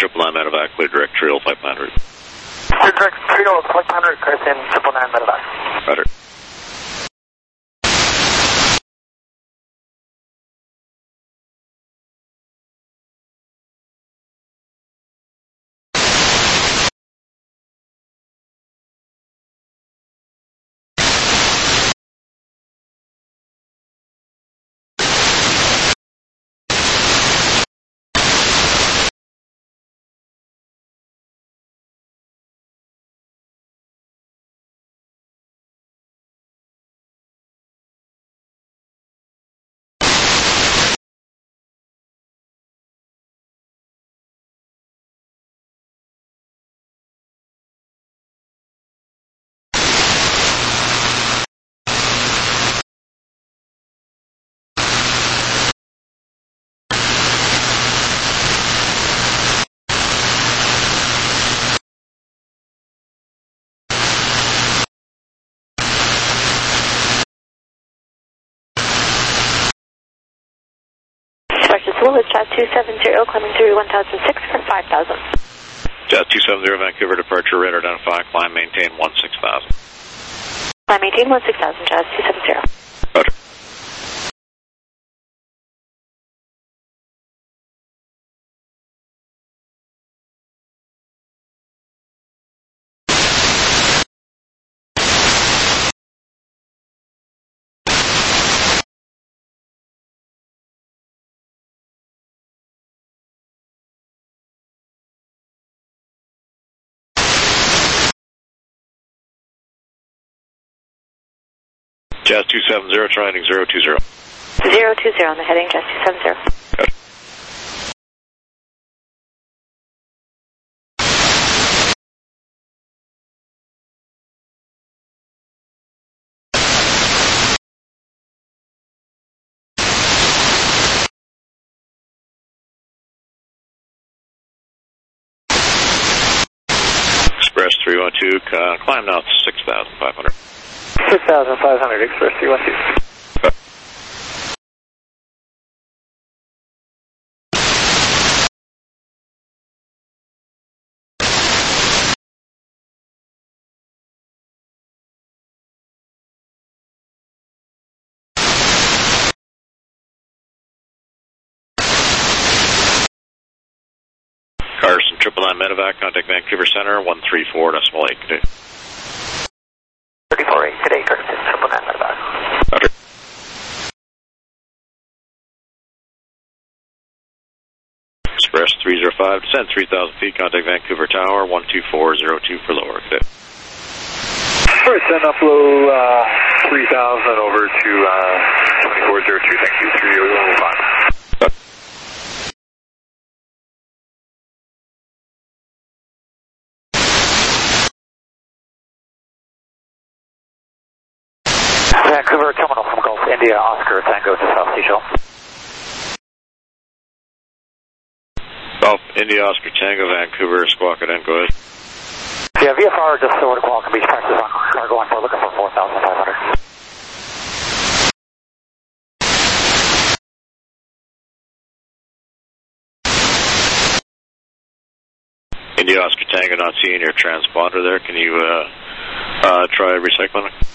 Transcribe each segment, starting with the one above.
Triple Nine Medevac, clear direct Trio 500. Clear direct Trio 500, Carson, Triple Nine Medevac. Roger. With Jazz 270, climbing through 1006 for 5,000. Jazz 270, Vancouver departure, radar identify, climb, maintain 16,000. Climb, maintain 16,000, Jazz 270. Roger. Jazz 270, trying 020. 020 on the heading, Jazz 270. Good. Express 312, climb now 6,500. 6,500, Express 312. Carson, Triple Nine Medevac, contact Vancouver Center, 134.8. Good day. 34.8, today, Carson, Triple Nine Medevac. Roger. Express 305, descend 3,000 feet, contact Vancouver Tower, 124.02 for lower. Good day. First, send up low 3,000 over to 2402, thank you, 3005. Vancouver Terminal from Gulf India, Oscar Tango to South Seashell. Gulf India, Oscar Tango, Vancouver, squawk it in, go ahead. Yeah, VFR just over to Qualcomm Beach, practice on cargo on board, looking for 4,500. India, Oscar Tango, not seeing your transponder there. Can you try recycling it?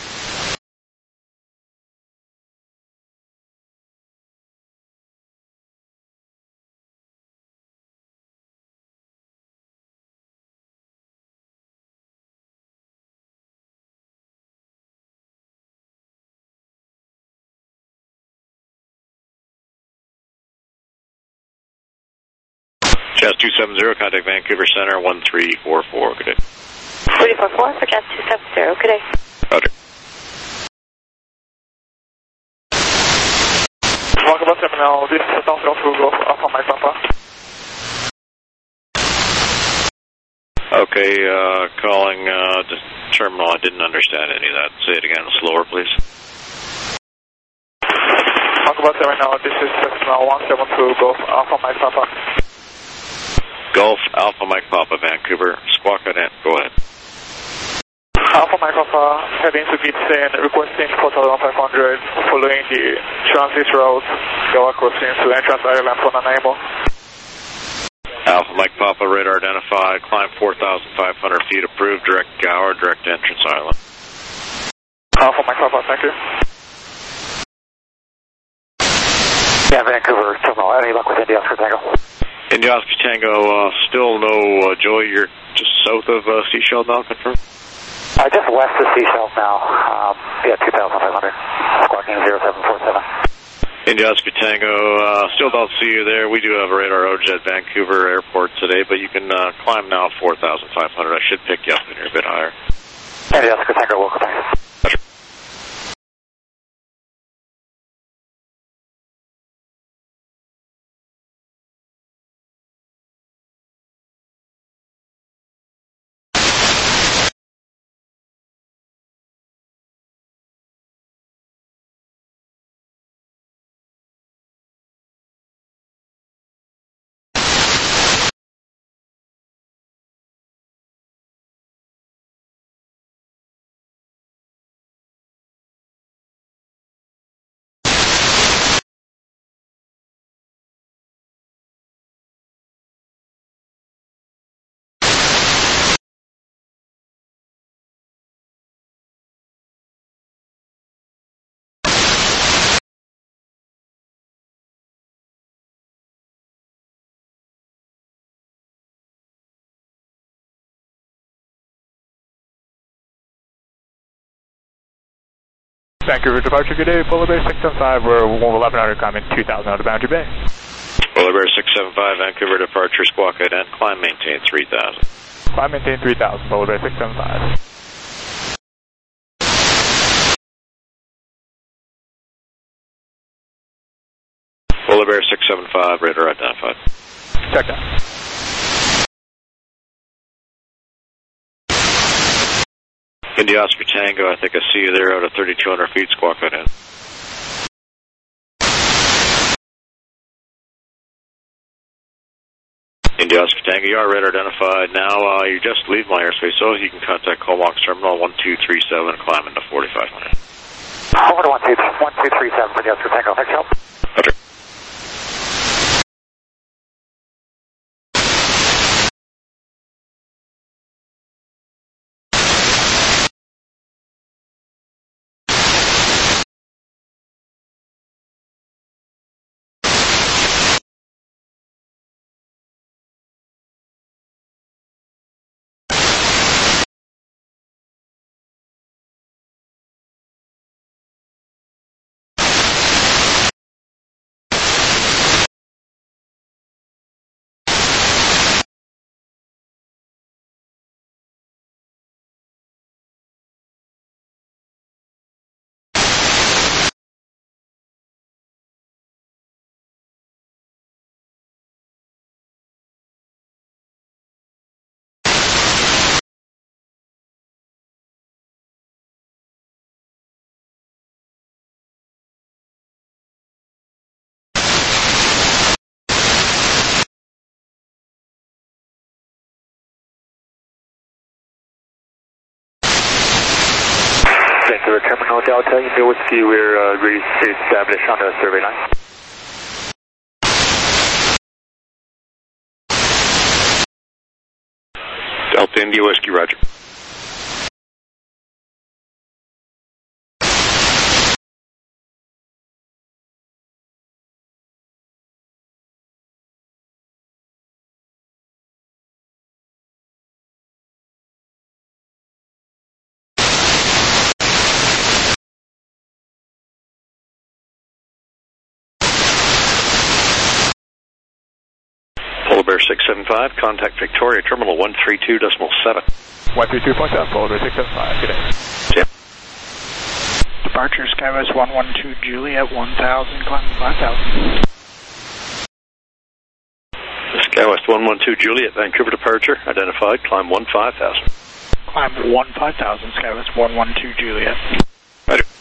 Jazz 270, contact Vancouver Center, 1344. Good day. 344 for Jazz 270. Good day. Roger. Welcome to Terminal, this is South Google Alpha Mike Papa. Okay, calling the terminal. I didn't understand any of that. Say it again, slower, please. Welcome to Terminal, this is Terminal 172 Golf Alpha Mike Papa. Gulf Alpha Mike Papa, Vancouver, squawk it in, go ahead. Alpha Mike Papa, heading to Gibson, requesting 4,500, following the transit route, Goa crossing to entrance island for Nanaimo. Alpha Mike Papa, radar identified, climb 4,500 feet, approved, direct Gower, direct entrance island. Alpha Mike Papa, thank you. Yeah, Vancouver Terminal, any luck with India Oscar Tango? India Oscar Tango, still no Joey, you're just south of Seashell now, confirmed? Just west of Seashell now, yeah, 2,500, squawking 0747. India Oscar Tango, still don't see you there. We do have a radar outage at Vancouver Airport today, but you can climb now 4,500. I should pick you up when you're a bit higher. India Oscar Tango, welcome back. Vancouver departure, good day, Polar Bear 675, we're 1100, climbing 2,000 out of Boundary Bay. Polar Bear 675, Vancouver departure, squawk ident, climb maintain 3,000. Climb maintain 3,000, Polar Bear 675. Polar Bear 675, radar identified. Check that. India Oscar Tango, I think I see you there out of 3,200 feet, squawk ident. India Oscar Tango, you are radar identified. Now you just leave my airspace, so you can contact Comox Terminal 1237, climb into 4,500. Over to 1237 for the Oscar Tango, thanks, help. Okay. Vancouver Terminal Delta, India Whiskey, we're ready to establish on the survey line. Delta India Whiskey, roger. Polar Bear 675, contact Victoria Terminal 132.7. 132.7, Polar Bear 675, good day. Yeah. Departure Skywest 112 Juliet 1000, climbing 5,000. Skywest 112 Juliet, Vancouver departure, identified, climb 15,000. Climb 15,000, Skywest 112 Juliet. Roger.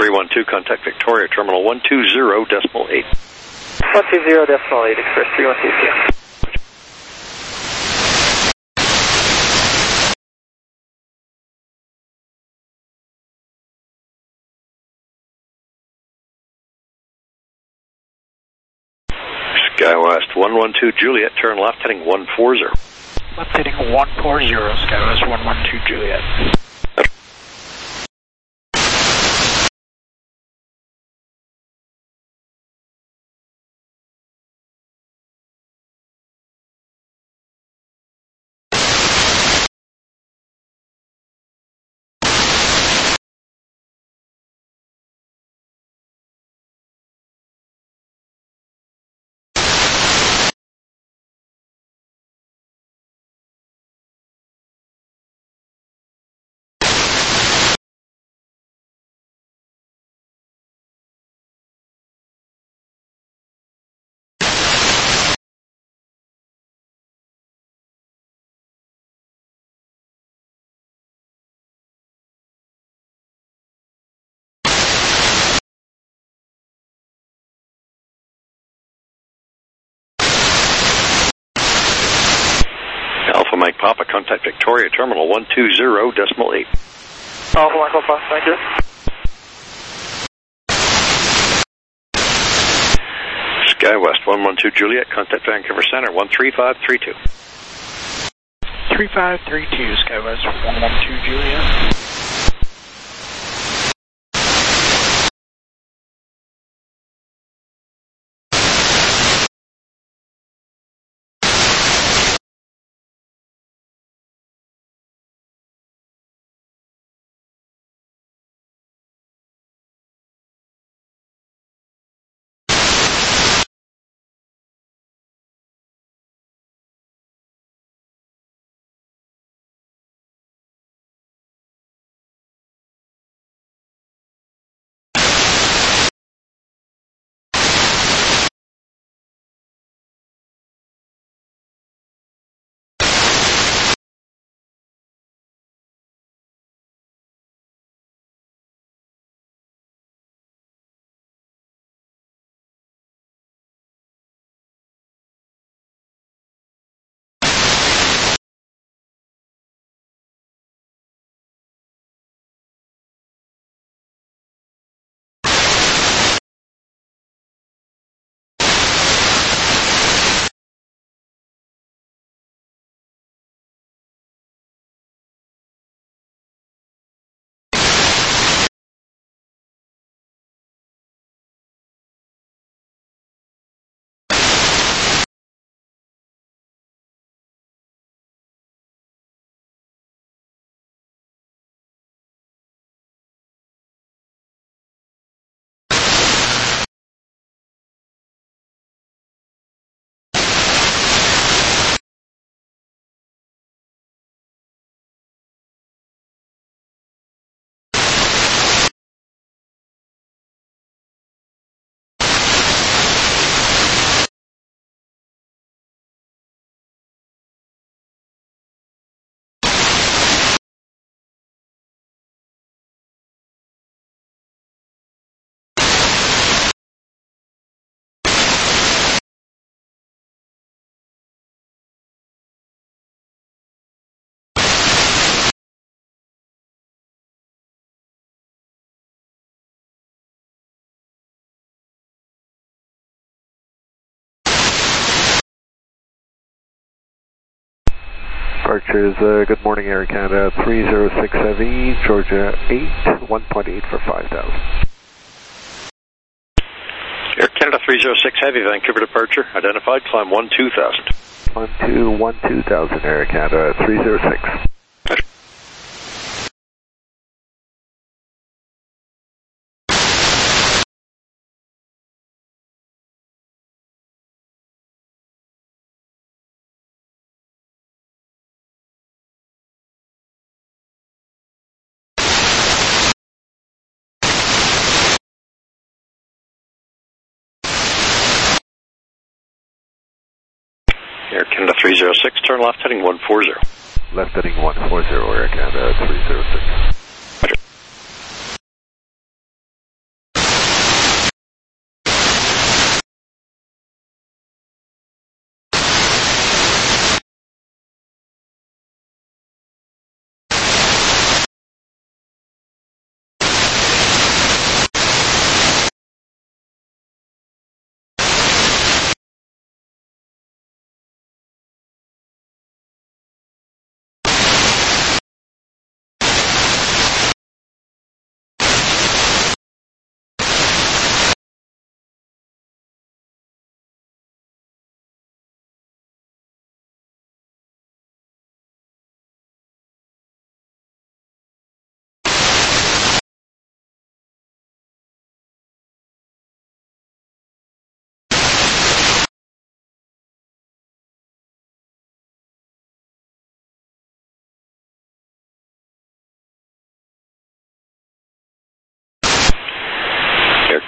312, contact Victoria, terminal 120.8. 120.8, Express 312. SkyWest 112 Juliet, turn left heading 140. Left heading 140, SkyWest 112 Juliet. Alpha Mike Papa, contact Victoria, terminal 120.8. Alpha Mike Papa, thank you. SkyWest 112 Juliet, contact Vancouver Center 13532. 3532, SkyWest 112 Juliet. Departures, good morning, Air Canada 306 Heavy, Georgia 8, 1.8 for 5,000. Air Canada 306 Heavy, Vancouver departure, identified, climb 12,000. 12,000, Air Canada 306. Air Canada 306, turn left heading 140. Left heading 140, Air Canada 306.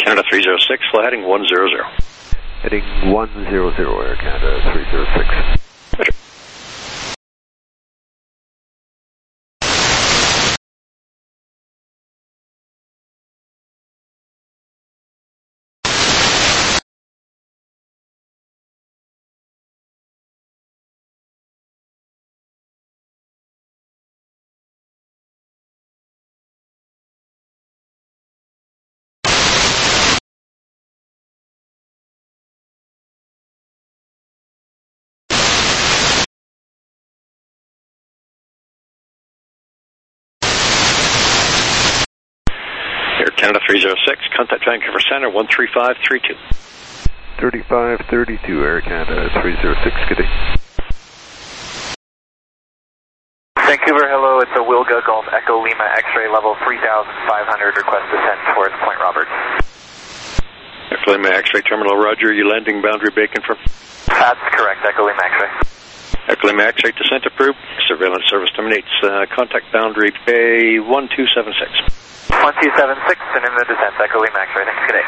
Canada 306, fly heading 100. Heading 100, Air Canada 306. Roger. Canada 306, contact Vancouver Center 13532. 3532, Air Canada 306, good day. Vancouver, hello, it's a Wilga Golf Echo Lima X-ray level 3500, request descent towards Point Roberts. Echo Lima X-ray terminal, Roger, you landing boundary bay confirmed? That's correct, Echo Lima X-ray. Echo Lima X-ray descent approved, surveillance service terminates, contact boundary bay 1276. 1276 and in the descent, Echo Lima X-ray, thanks, good day.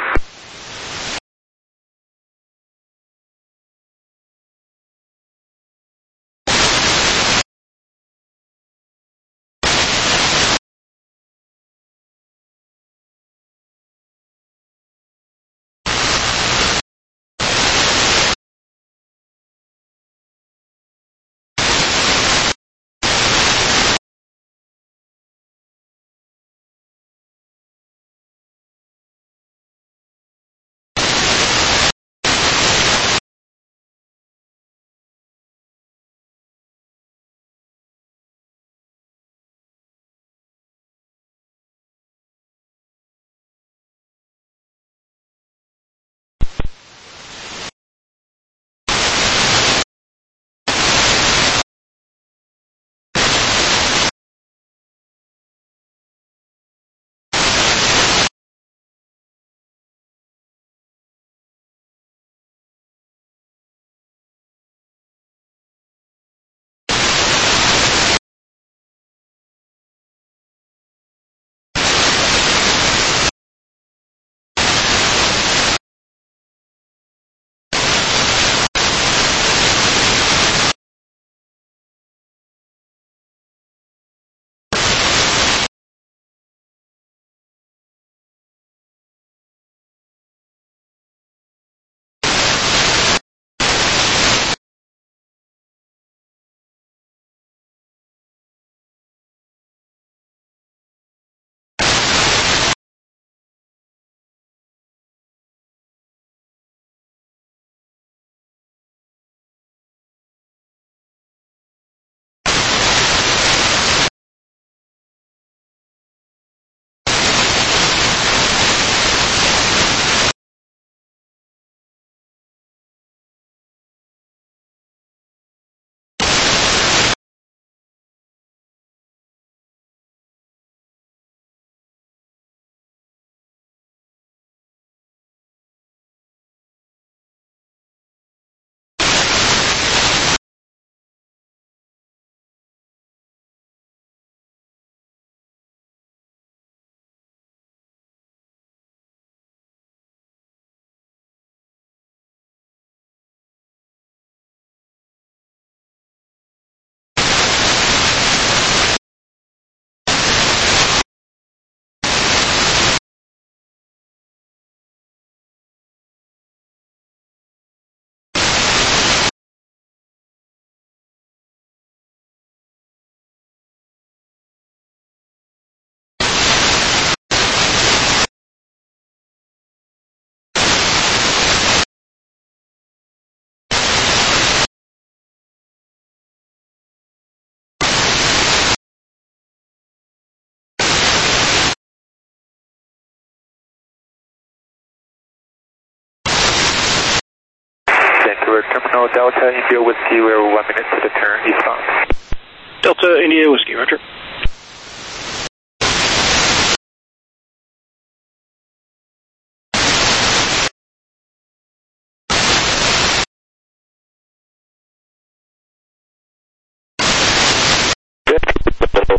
Vancouver Terminal Delta India Whiskey, we're 1 minute to the turn eastbound. Delta India Whiskey, Roger.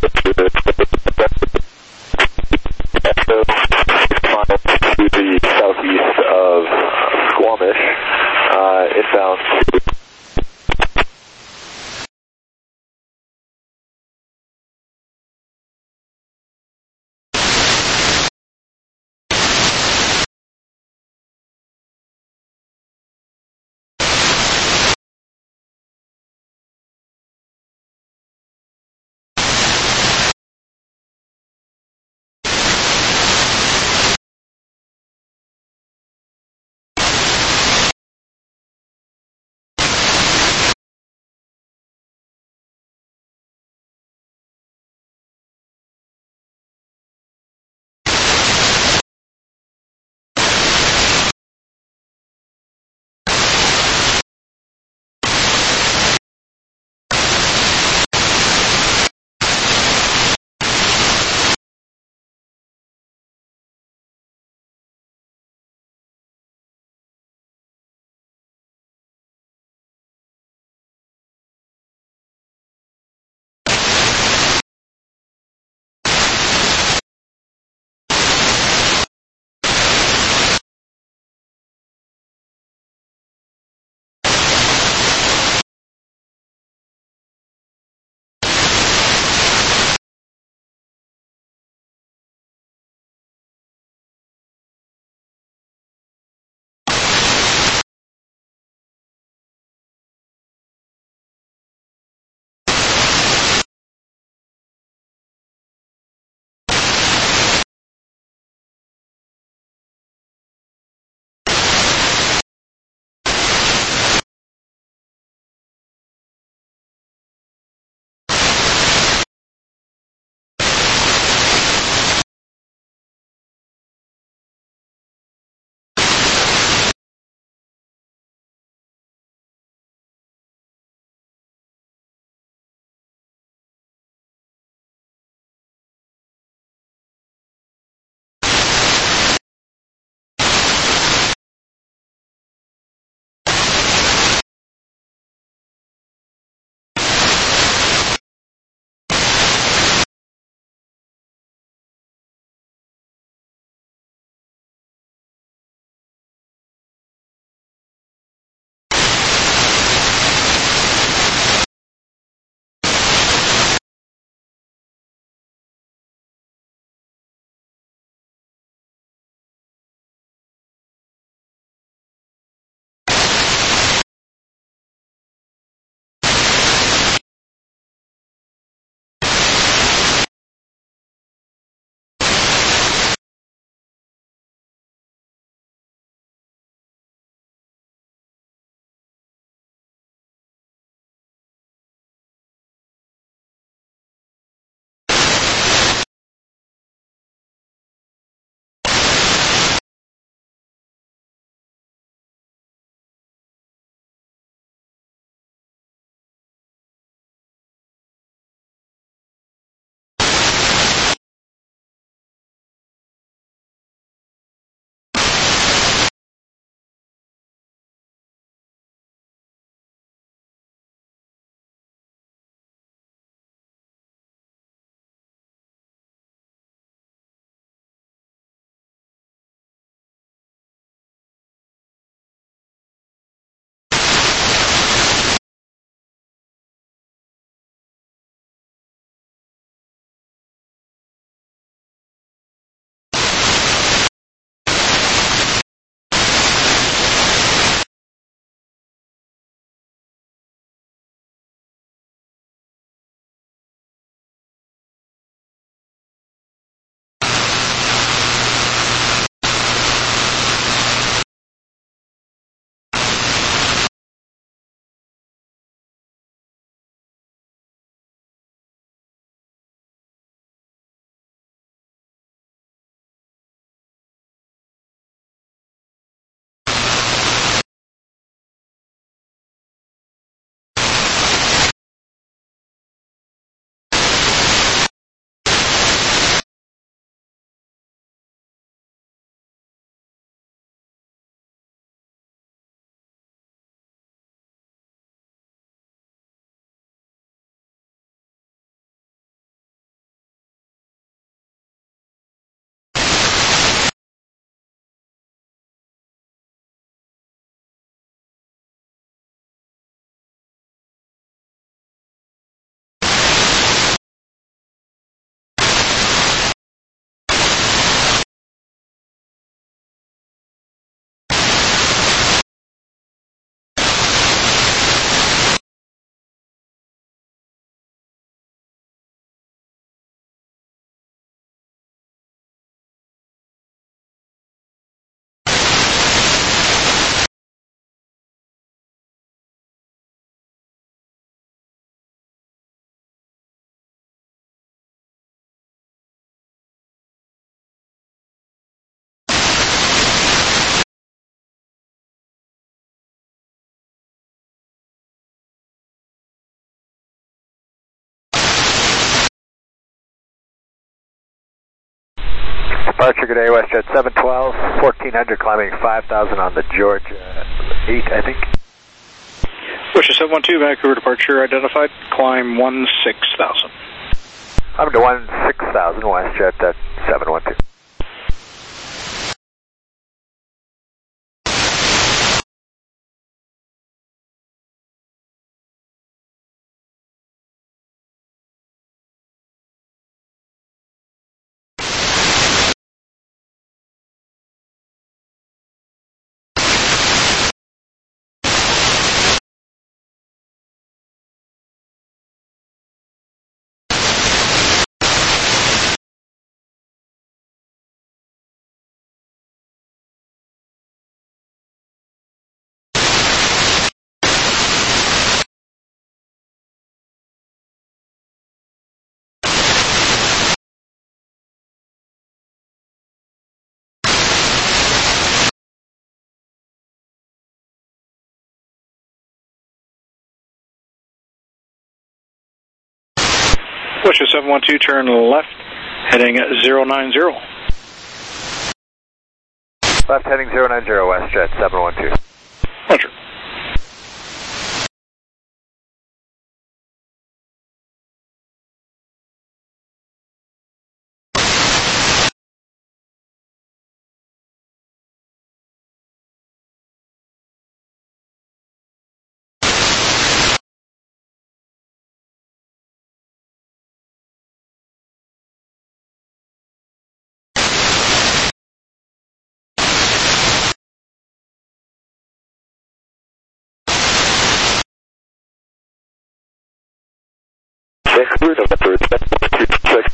To the south inbound. departure, good day, WestJet 712, 1400, climbing 5,000 on the Georgia 8, I think. WestJet 712, Vancouver departure identified, climb 16,000. I'm to 16,000, WestJet at 712. WestJet 712, turn left, heading 090. Left heading 090, WestJet 712. Roger. Vancouver, November 10-226.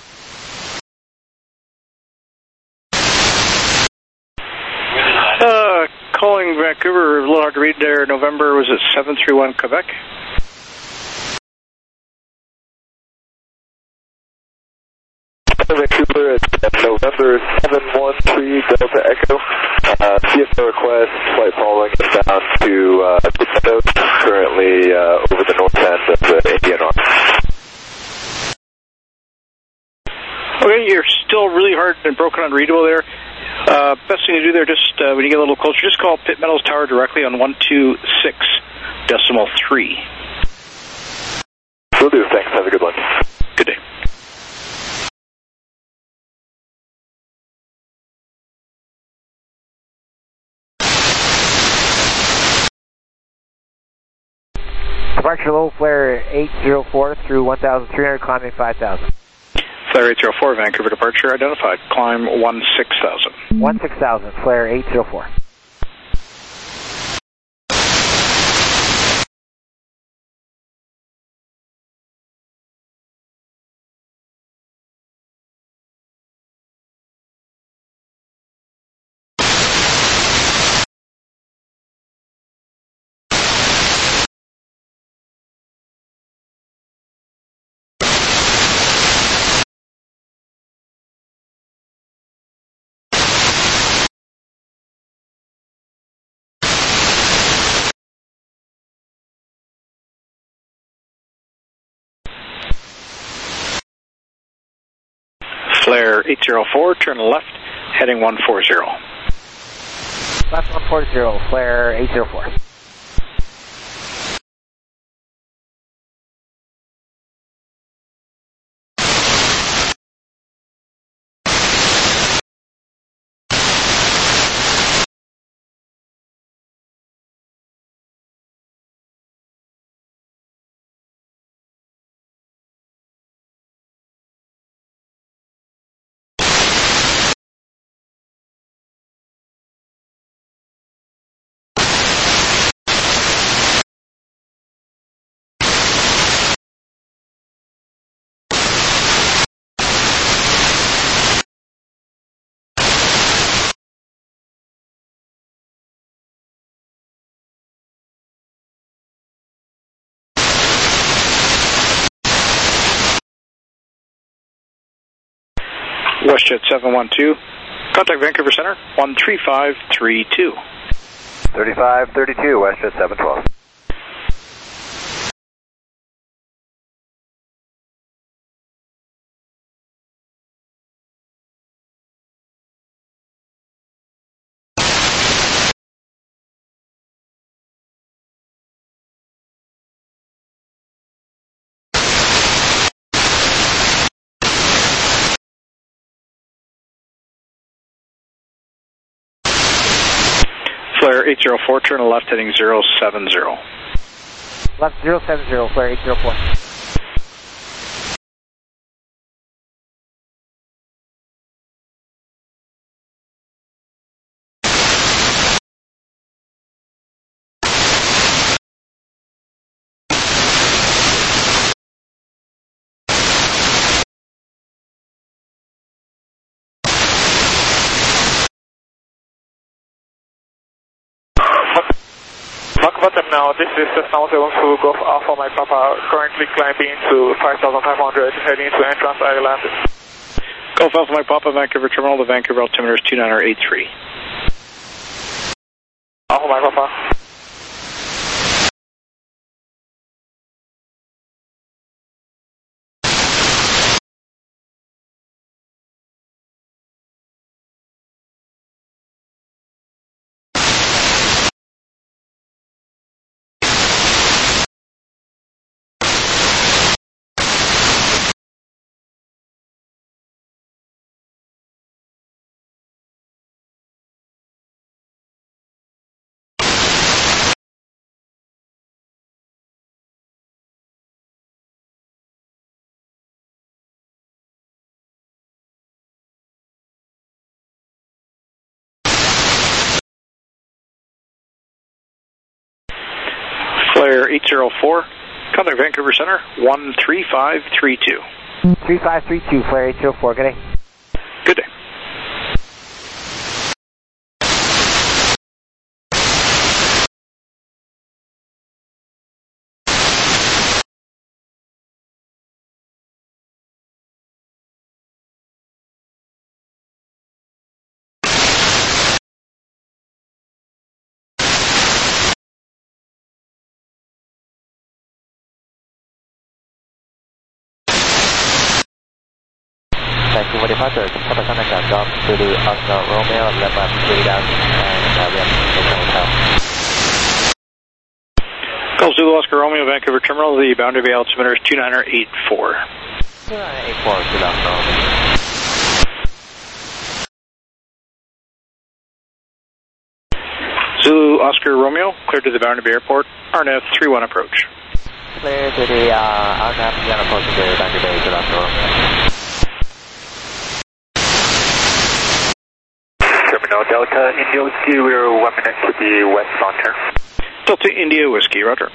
Calling Vancouver, a little hard to read there. November, was it 731 Quebec? Vancouver, it's November 713 Delta Echo. CFO request, flight following inbound to Meadows, currently over the north end of the Indian Arm. Okay, you're still really hard and broken unreadable there. Best thing to do there, just when you get a little closer, just call Pitt Meadows Tower directly on 126.3. Will do, thanks, have a good one. Good day. Departure low, flare 804 through 1,300, climbing 5,000. Flare 804, Vancouver departure identified, climb 16,000. 16,000, flare 804. Flare 804, turn left, heading 140. Left 140, flare 804. WestJet 712, contact Vancouver Center, 13532. 3532, WestJet 712. Flare 804, turn left heading 070. Left 070, Flare 804. Mark bottom now, this is Cessna 172 Golf Alpha Mike Papa, currently climbing to 5,500, heading to Entrance Island. Golf Alpha Mike Papa, Vancouver Terminal, the Vancouver altimeter is 2983. Alpha Mike Papa. Flare 804, contact Vancouver Center 13532. 3532, Flare 804, good day. Good day. Thank you for departure. Contact contact Golf Zulu Oscar Romeo 11 Freedom and we have hotel. Golf Zulu Oscar Romeo, Vancouver Terminal, the Boundary Bay altimeter is 2984. 2984, Zulu Oscar Romeo. Zulu Oscar Romeo, cleared to the Boundary Bay Airport, RNAV 31 approach. Clear to the RNAV 31 approach to the Boundary Bay, Zulu Oscar Romeo. Terminal Delta India Whiskey, we're 1 minute to the west launcher. Delta India Whiskey, roger.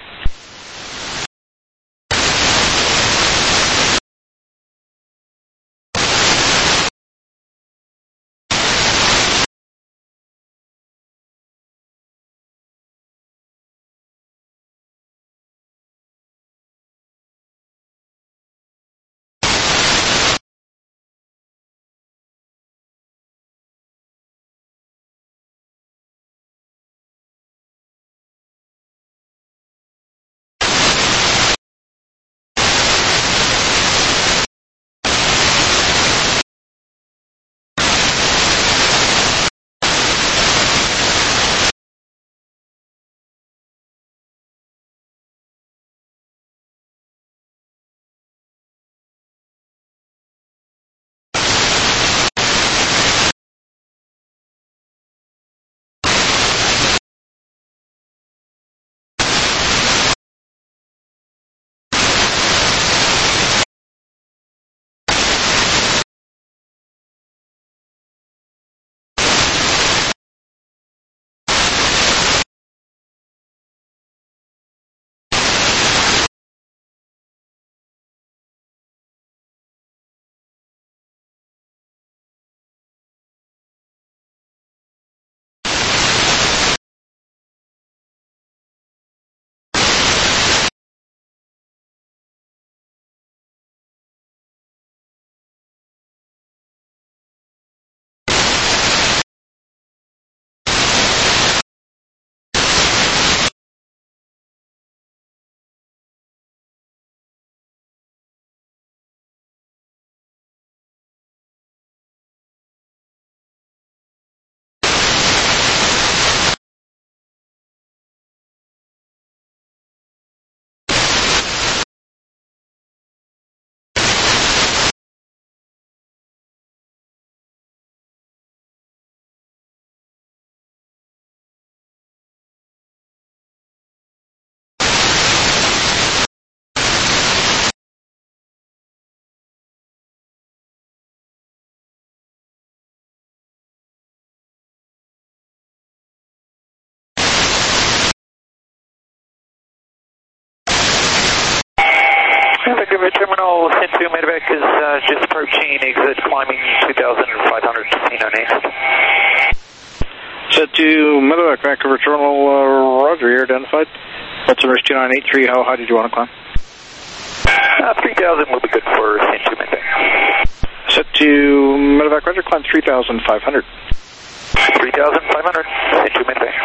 Vancouver Terminal, Central Medevac is just approaching exit, climbing 2,500, casino next. Set to Medevac, Vancouver Terminal, Roger, you're identified. What's the 2983, how high did you want to climb? 3,000 will be good for Central Medevac. Set to Medevac, Roger, climb 3,500. 3,500, Central Medevac.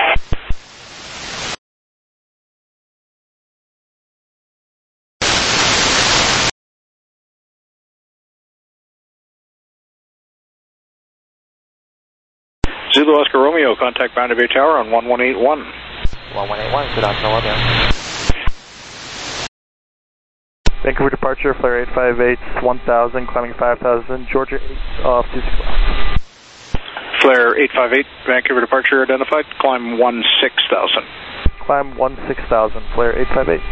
Zulu Oscar Romeo, contact Boundary Bay Tower on 1181. 1181, Zulu Oscar Romeo. Vancouver departure, flare 858, 1000, climbing 5000, Georgia 8 off 26 left. Flare 858, Vancouver departure identified, climb 16,000. Climb 16,000, flare 858.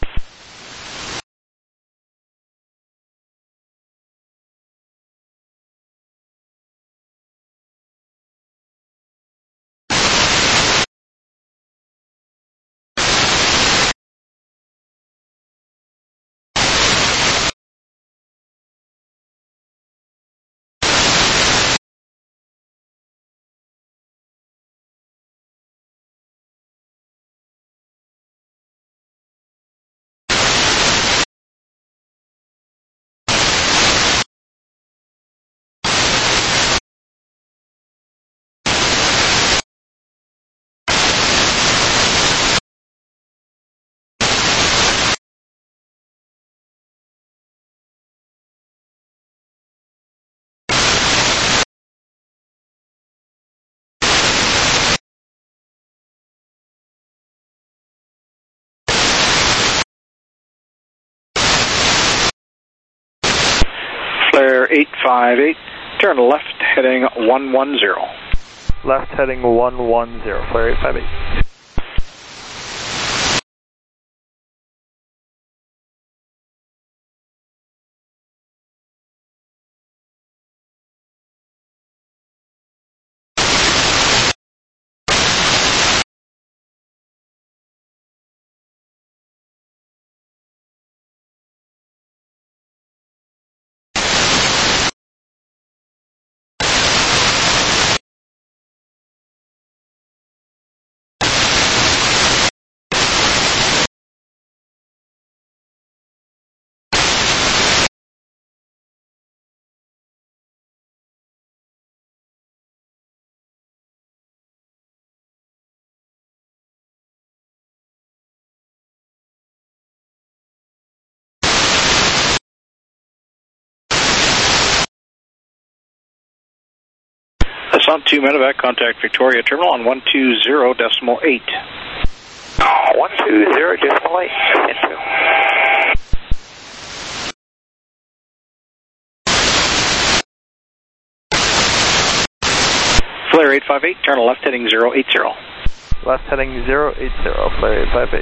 Flare 858, turn left heading 110. Left heading 110, flare 858. Assault 2 Medevac, contact Victoria Terminal on 120.8. 120.8. Flare 858, turn left heading 080. Left heading 080, flare 858.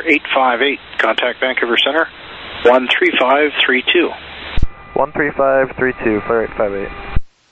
0858. Contact Vancouver Center, 13532. 13532, Flare 858.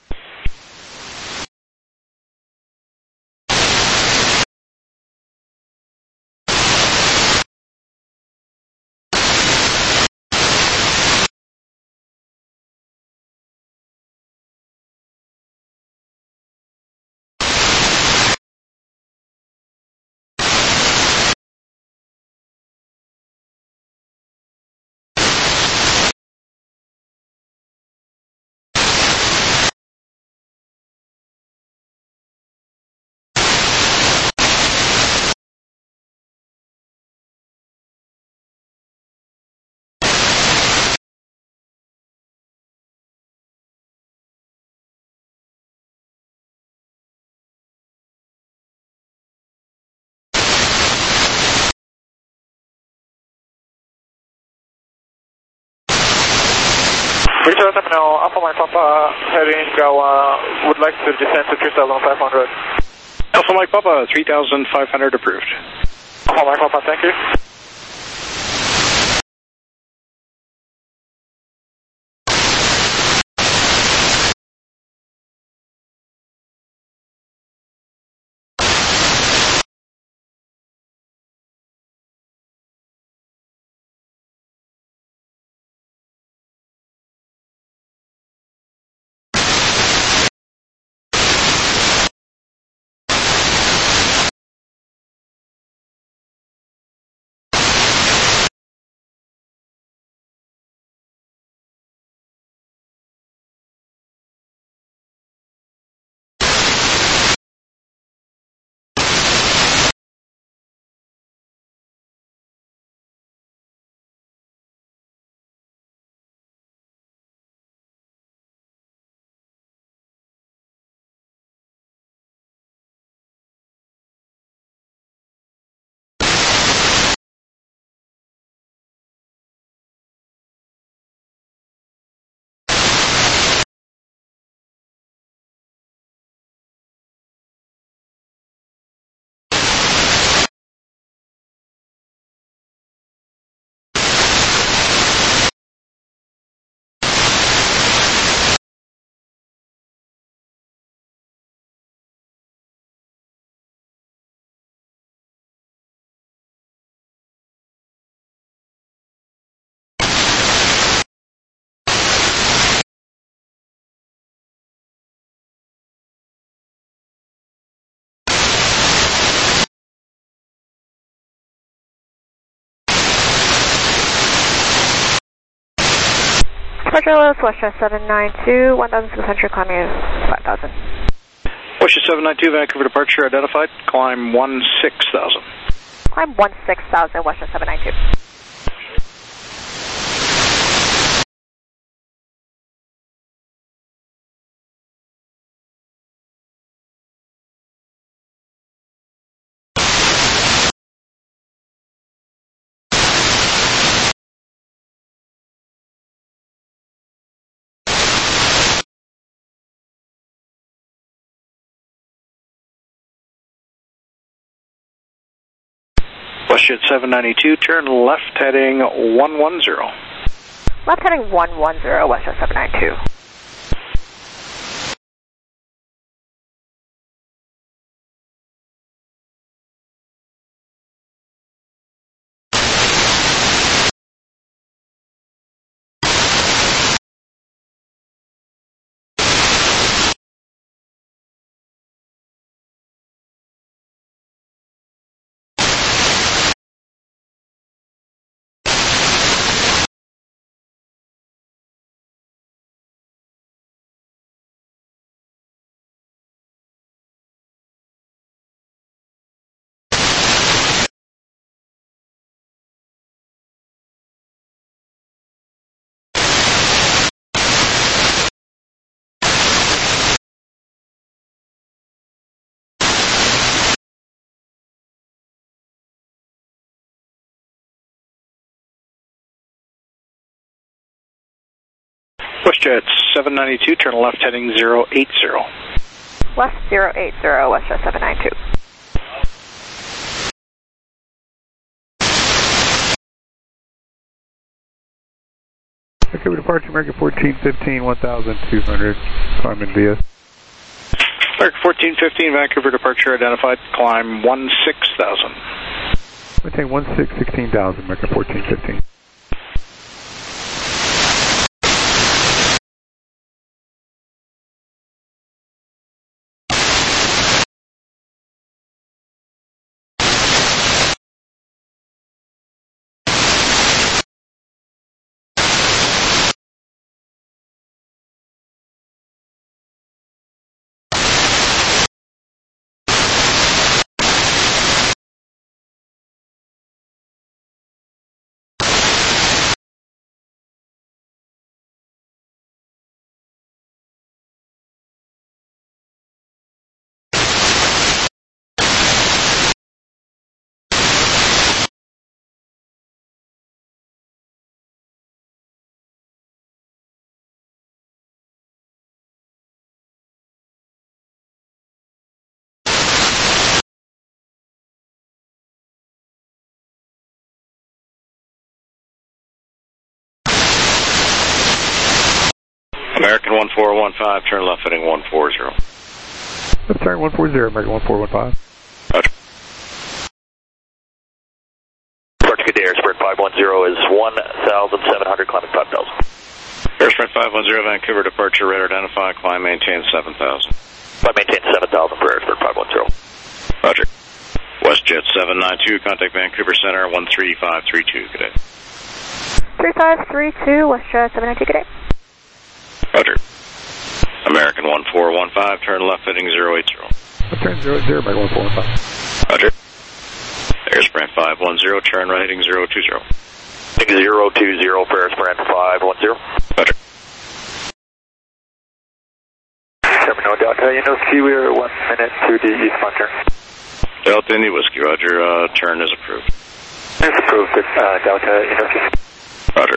Richard Terminal, Alpha Mike Papa, heading, would like to descend to 3,500. Alpha Mike Papa, 3,500 approved. Alpha Mike Papa, thank you. Roger, WestJet 792, 1,600, climbing 5,000. WestJet 792, Vancouver departure identified, climb 16,000. Climb 16,000, WestJet 792. WestJet 792, turn left heading 110. Left heading 110, WestJet 792. WestJet 792, turn left heading 080. Left 080, WestJet 792. Vancouver departure, American 1415, 1,200, climbing via. American 1415, Vancouver departure identified, climb 16,000. Maintain 16,000, American 1415. American 1415, turn left heading 140. Left turn 140, American 1415. Roger. Departure good day, Airsprint 510 is 1,700, climbing 5,000. Airsprint 510, Vancouver departure, radar identified, climb maintain 7,000. Climb maintain 7,000 for Airsprint 510. Roger. WestJet 792, contact Vancouver Center 13532, good day. 3532, WestJet 792, good day. Roger. American 1415, turn left heading 080. Left turn 080, American 1415. Roger. Airsprint 510, turn right heading 020. Heading 020 for Airsprint 510. Roger. Terminal Delta, Indy, we are 1 minute to the eastbound turn. Delta Indy Whiskey, roger, turn is approved. It's approved, Delta Indy. Roger.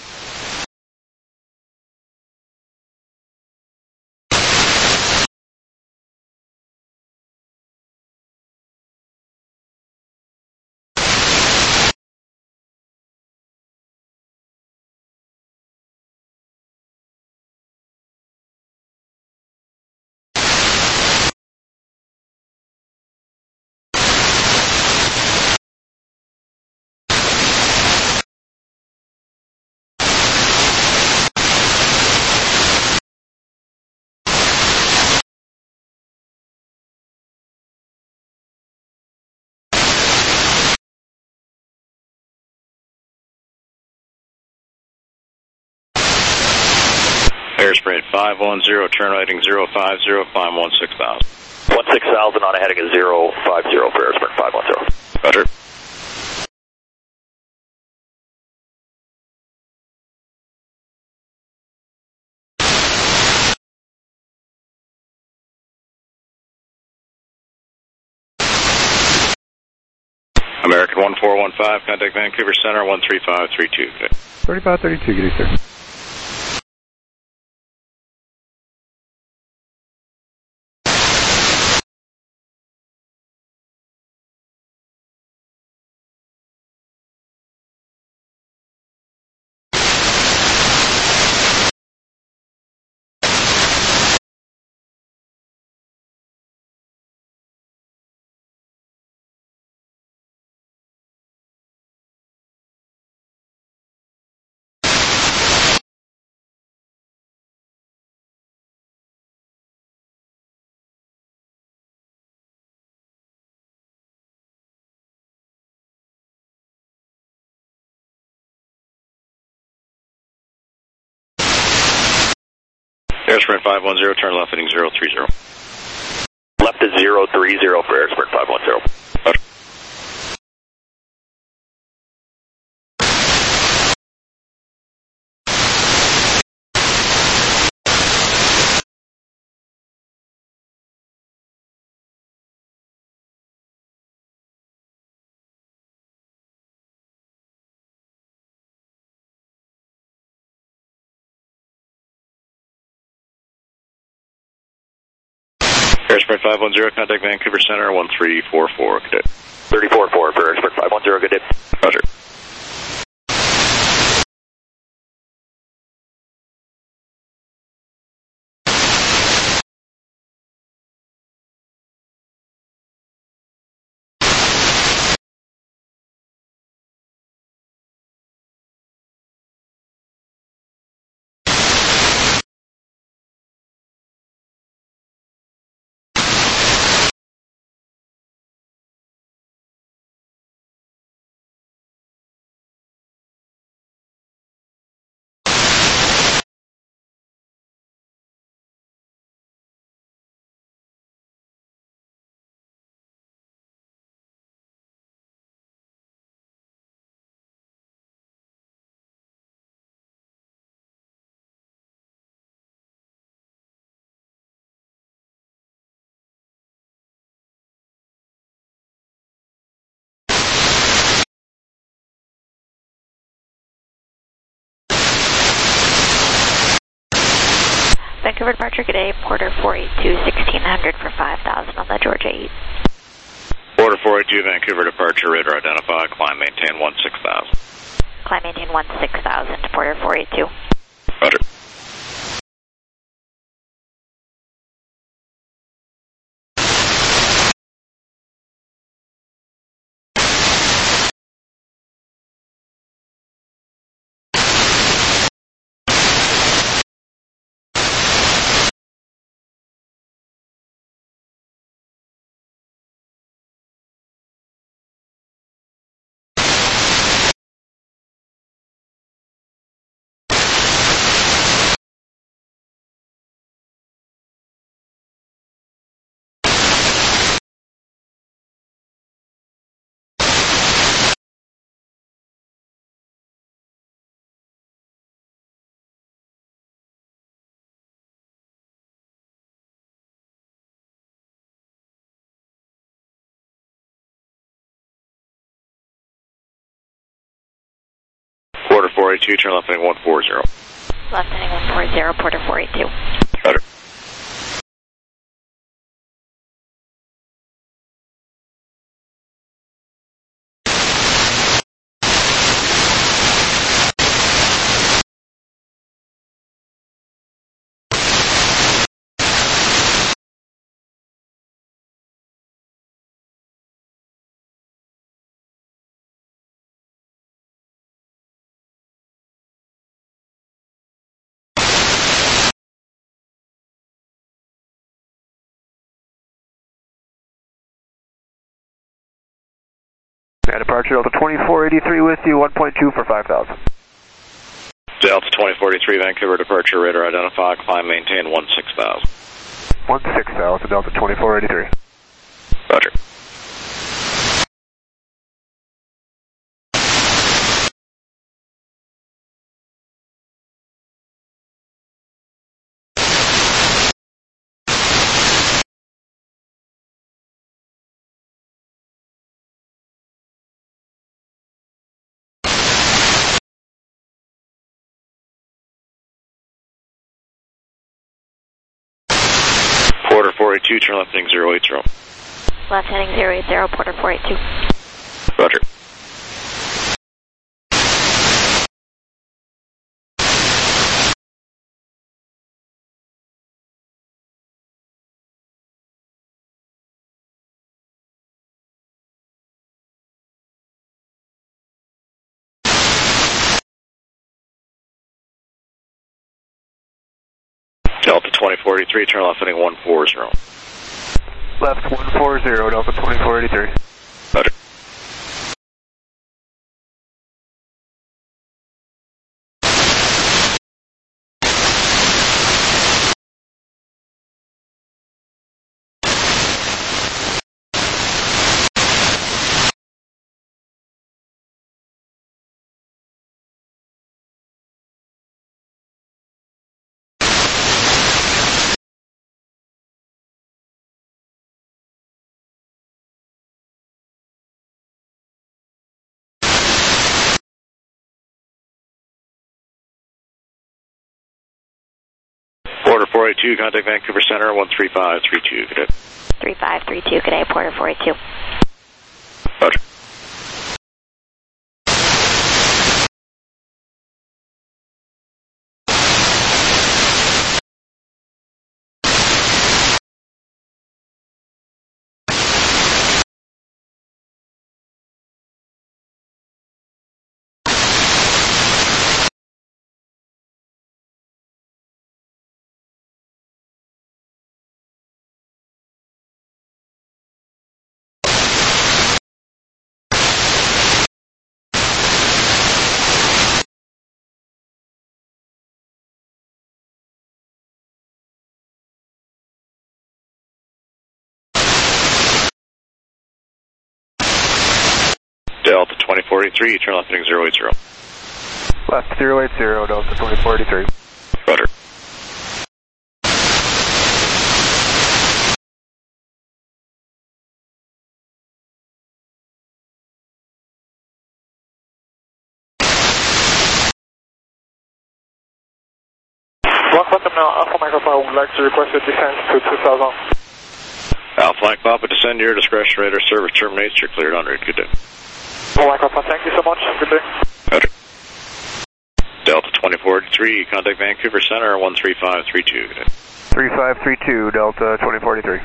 Airsprint 510, turn right heading 050, climb 16,000. 16,000 on a heading of 050 for Airsprint 510. Roger. American 1415, contact Vancouver Center 13532, good day. 3532, good day, sir. Airsprint 510, turn left heading 030. Left is 030 for Airsprint 510. Roger. Airsprint 510, contact Vancouver Center 1344, good day. 344 for Airsprint 510, good day. Roger. Vancouver departure, good day. Porter 482, 1600 for 5,000 on the Georgia 8. Porter 482, Vancouver departure, radar identified, climb maintain 16,000. Climb maintain 16,000 to Porter 482. Roger. Porter 482, turn left heading 140. Left heading 140, Porter 482. Roger. Departure Delta 2483 with you, 1.2 for 5,000. Delta 2483, Vancouver departure, radar identified, climb maintain 16,000. 16,000, Delta 2483. Roger. Porter 482, turn left heading 080. Left heading 080, Porter 482. Roger. Delta 2483, turn left heading 140. Left 140, Delta 2483. Roger. Porter 482, contact Vancouver Center, 13532, good day. 3532, good day, Porter 482. Roger. Delta 2483, turn left heading 080. Left 080, Delta 2483. Roger. Block bottom now, Alpha Mike Papa would like to request a descent to 2000. Alpha Mike Papa, descend your discretion, radar service terminates, you're cleared en route, good day. Alpha Mike Papa, thank you so much, good day. Roger. Delta 2043, contact Vancouver Center, 13532, good day. 3532, Delta 2043.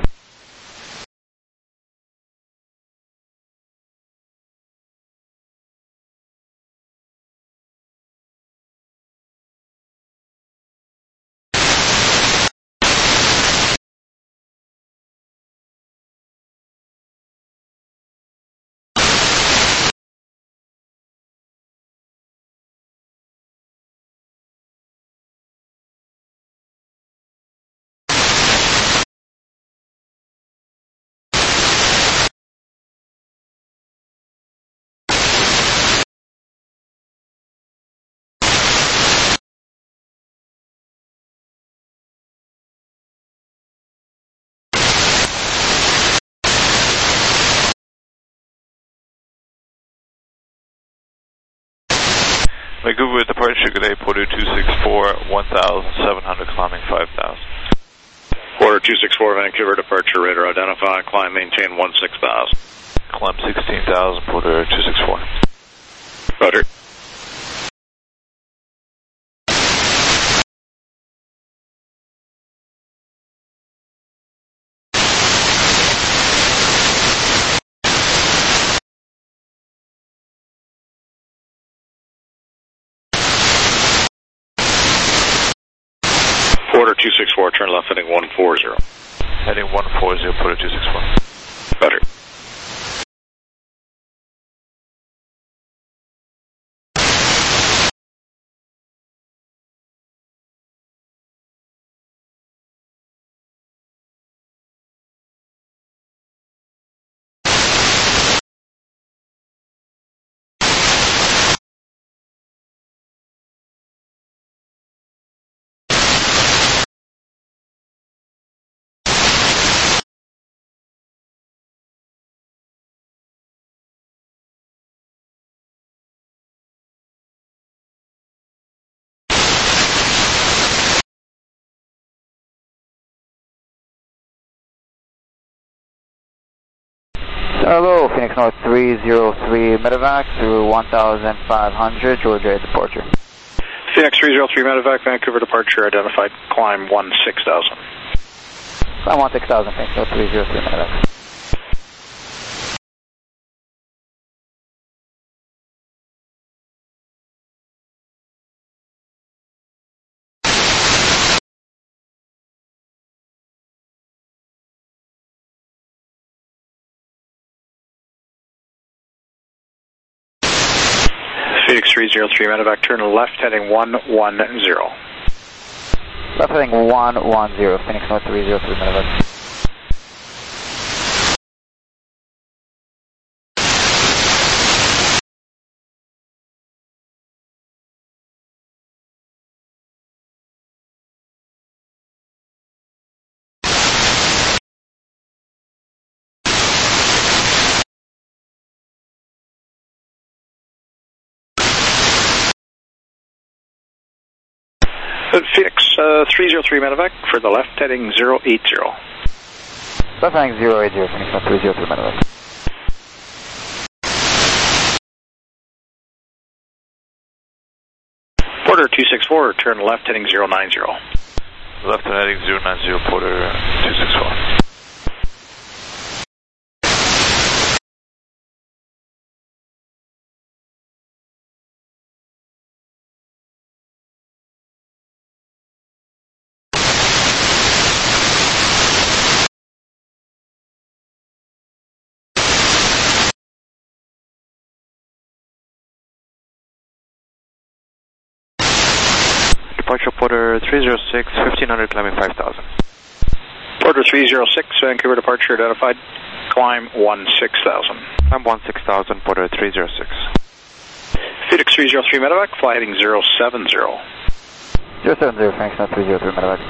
Vancouver departure, good day, Porter 264, 1,700, climbing 5,000. Porter 264, Vancouver departure, radar identified, climb, maintain 16,000. Climb 16,000, Porter 264. Roger. Porter 264, turn left heading 140. Heading 140, Porter 264. Roger. Hello, Phoenix North 303 Medevac through 1,500, Georgia departure. Phoenix 303 Medevac, Vancouver departure identified, climb 16,000. Climb 16,000, Phoenix North 303 Medevac. Phoenix 303 Medevac, turn left heading 110. Left heading 110, Phoenix North 303 Medevac. Phoenix 303 Medevac for the left heading 080. Left heading 080, Phoenix North 303 Medevac. Porter 264, turn left heading 090. Left heading 090, Porter 264. Departure Porter 306, 1,500, climbing 5,000. Porter 306, Vancouver departure identified, climb 16,000. Climb 16,000, Porter 306. Phoenix 303 Medevac, fly heading 070. 070, Phoenix North 303 Medevac.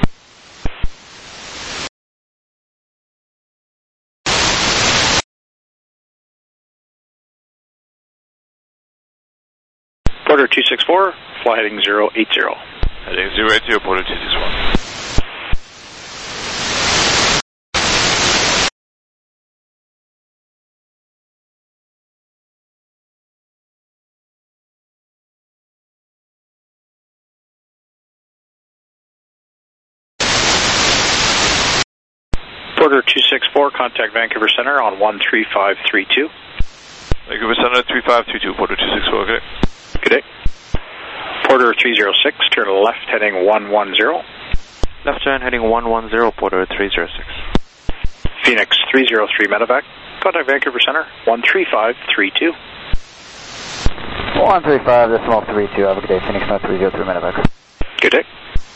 Porter 264, fly heading 080. Heading 080, Porter 261. Porter 264, contact Vancouver Center on 13532. Vancouver Center 3532, Porter 264, good day. Good day. Porter 306, turn left heading 110. Left turn heading 110, Porter 306. Phoenix 303 medevac, contact Vancouver Center 13532. 135.32, have a good day. Phoenix North 303 medevac. Good day.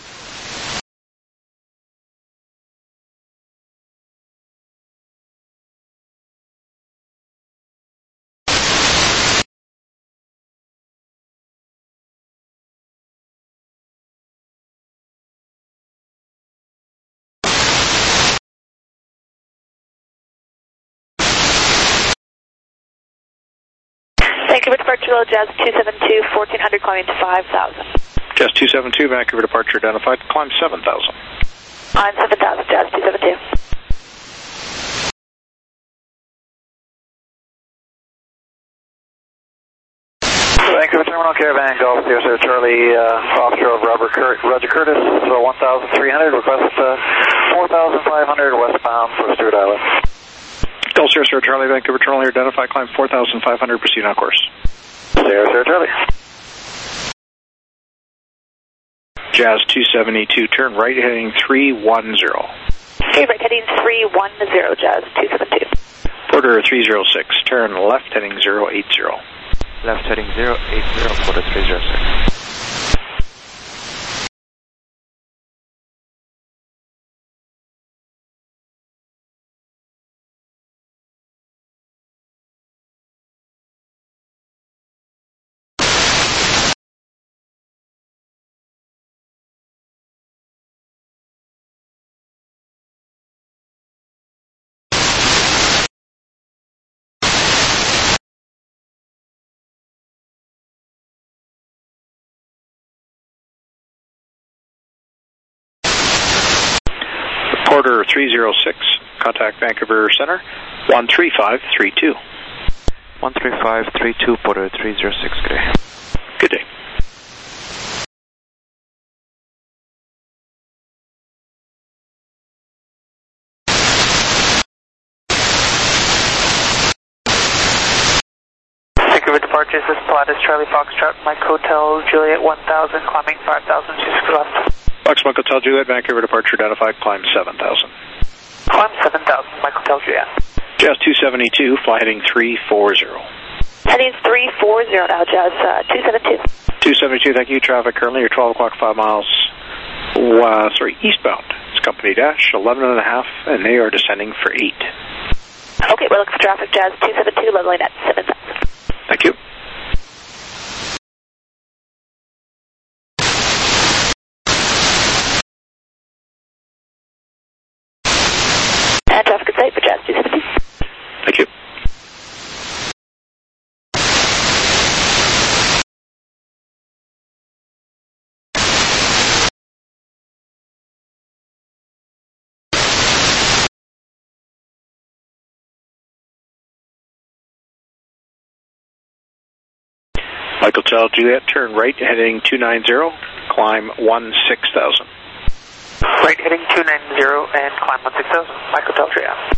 Vancouver departure, Jazz 272, 1400, climbing to 5,000. Jazz 272, Vancouver departure identified, climb 7,000. On 7,000, Jazz 272. Vancouver Terminal Caravan Golf, Sierra Charlie, offshore of Roger Curtis, so 1,300, request 4,500 westbound for Stewart Island. Gulf Sierra Charlie, Vancouver Terminal here, identified, climb 4,500, proceed on course. Sierra Charlie. Jazz 272, turn right heading 310. Okay, right heading 310, Jazz 272. Porter 306, turn left heading 080. Left heading 080, Porter 306. Porter 306, contact Vancouver Center 13532. 13532, Porter 306, good day. Good day. Vancouver departure, this is Pilatus Charlie Foxtrot, Mike Hotel Juliet 1000, climbing 5,000, just left. Fox Mike Hotel Juliet, Vancouver departure identified, climb 7,000. Climb 7,000, Mike Hotel Juliet. Jazz 272, fly heading 340. Heading 340 now, Jazz 272. 272, thank you. Traffic currently, you're 12 o'clock, 5 miles, eastbound. It's company dash 11.5, and they are descending for 8. Okay, we're looking for traffic, Jazz 272, leveling at 7,000. Thank you. And traffic is safe for Jazz 272. Thank you. Michael Hotel Juliet, turn right heading 290, climb 16,000. Right heading 290 and climb 16,000, Michael Hotel Juliet.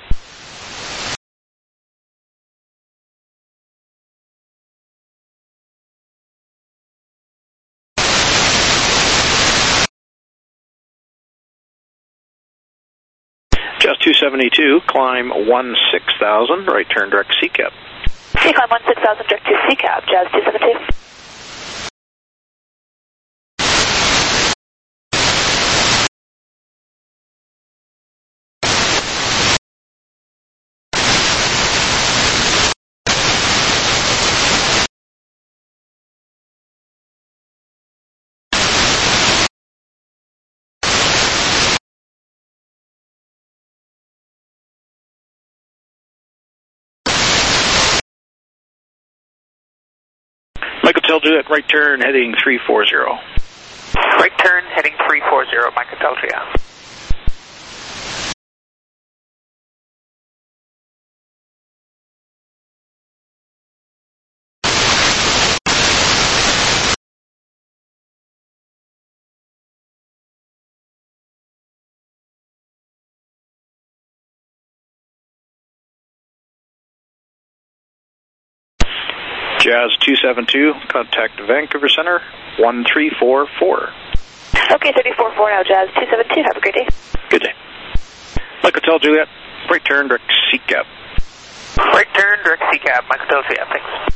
Jazz 272, climb 16,000, right turn direct CCAP. Okay, climb 16,000, direct to CCAP, Jazz 272. Michael Hotel Juliet, right turn heading 340. Right turn, heading 340, Mike Hotel Triage. Jazz 272, contact Vancouver Center, 1344. Okay, 344 now, Jazz 272. Have a great day. Good day. Mike Hotel Juliet, right turn, direct CCAP. Right turn, direct CCAP, Mike Hotel Juliet, thanks.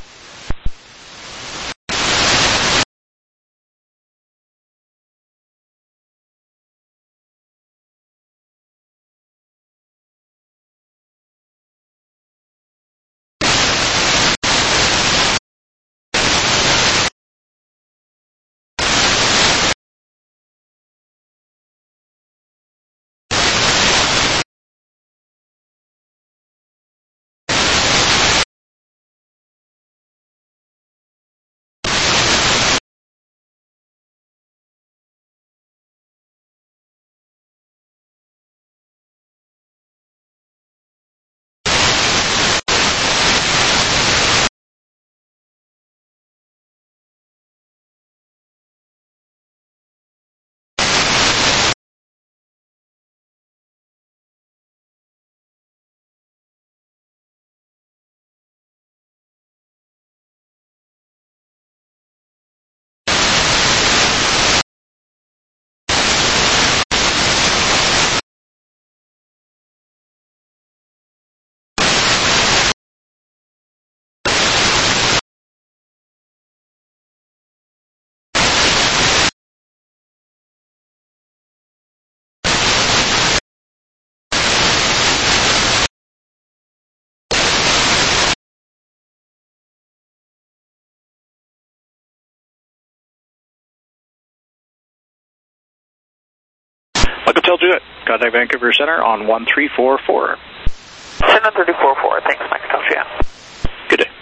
Mike Hotel Juliet, contact Vancouver Center on 1344. Center 344, thanks, Mike Hotel Juliet. Good day.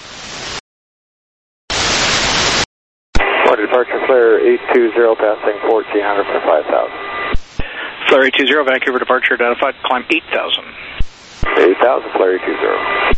Florida departure, flare 820, passing 1400 for 5,000. Flare 820, Vancouver departure identified, climb 8,000. 8,000, flare 820.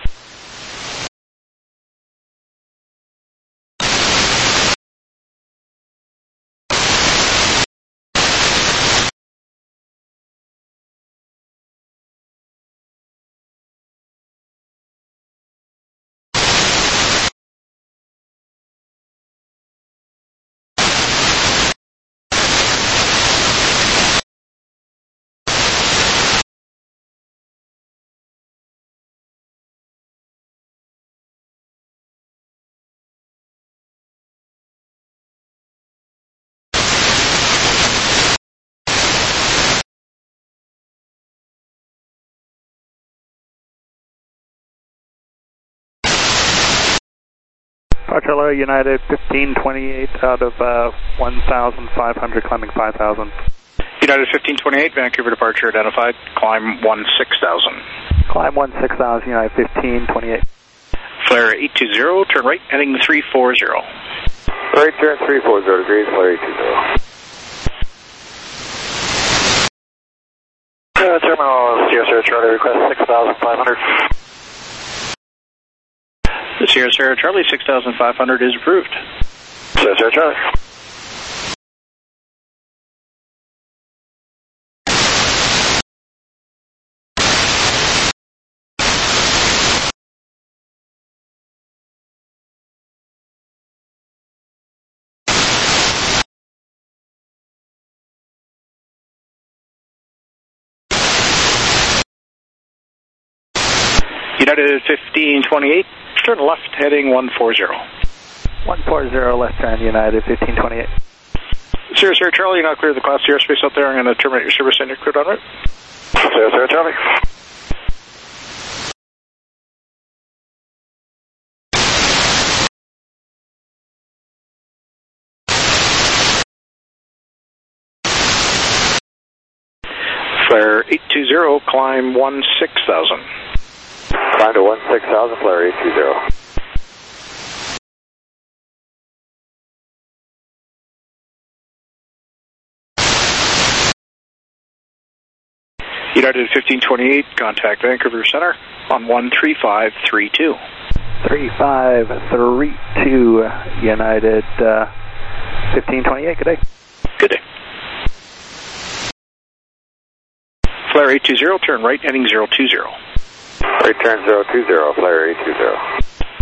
Departure United 1528 out of 1,500, climbing 5,000. United 1528, Vancouver departure identified, climb 16,000. Climb 16,000, United 1528. Flare 820, turn right, heading 340. Right turn 340 degrees, flare 820. Terminal Sierra Charlie, request 6,500. The Sierra Charlie 6,500 is approved. Sierra Charlie. United 1528, turn left, heading 140. 140, left turn, United 1528. Sierra Charlie, you're not clear of the Class C airspace out there. I'm going to terminate your service and your cleared en route. Sierra Charlie. Flare 820, climb 16,000. Climb to 16,000, flare 820. United 1528, contact Vancouver Center on 13532. 3532, United 1528, good day. Good day. Flare 820, turn right, heading 020. Right turn 020, Flare 820.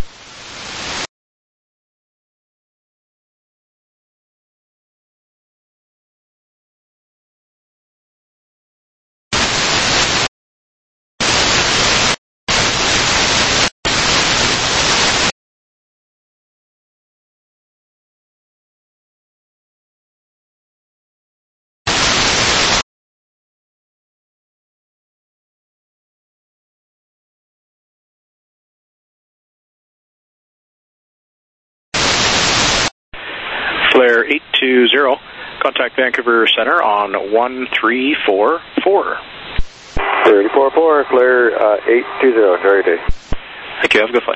Flare 820, contact Vancouver Center on 1344. 344, Flare 820, enjoy your day. Thank you, have a good flight.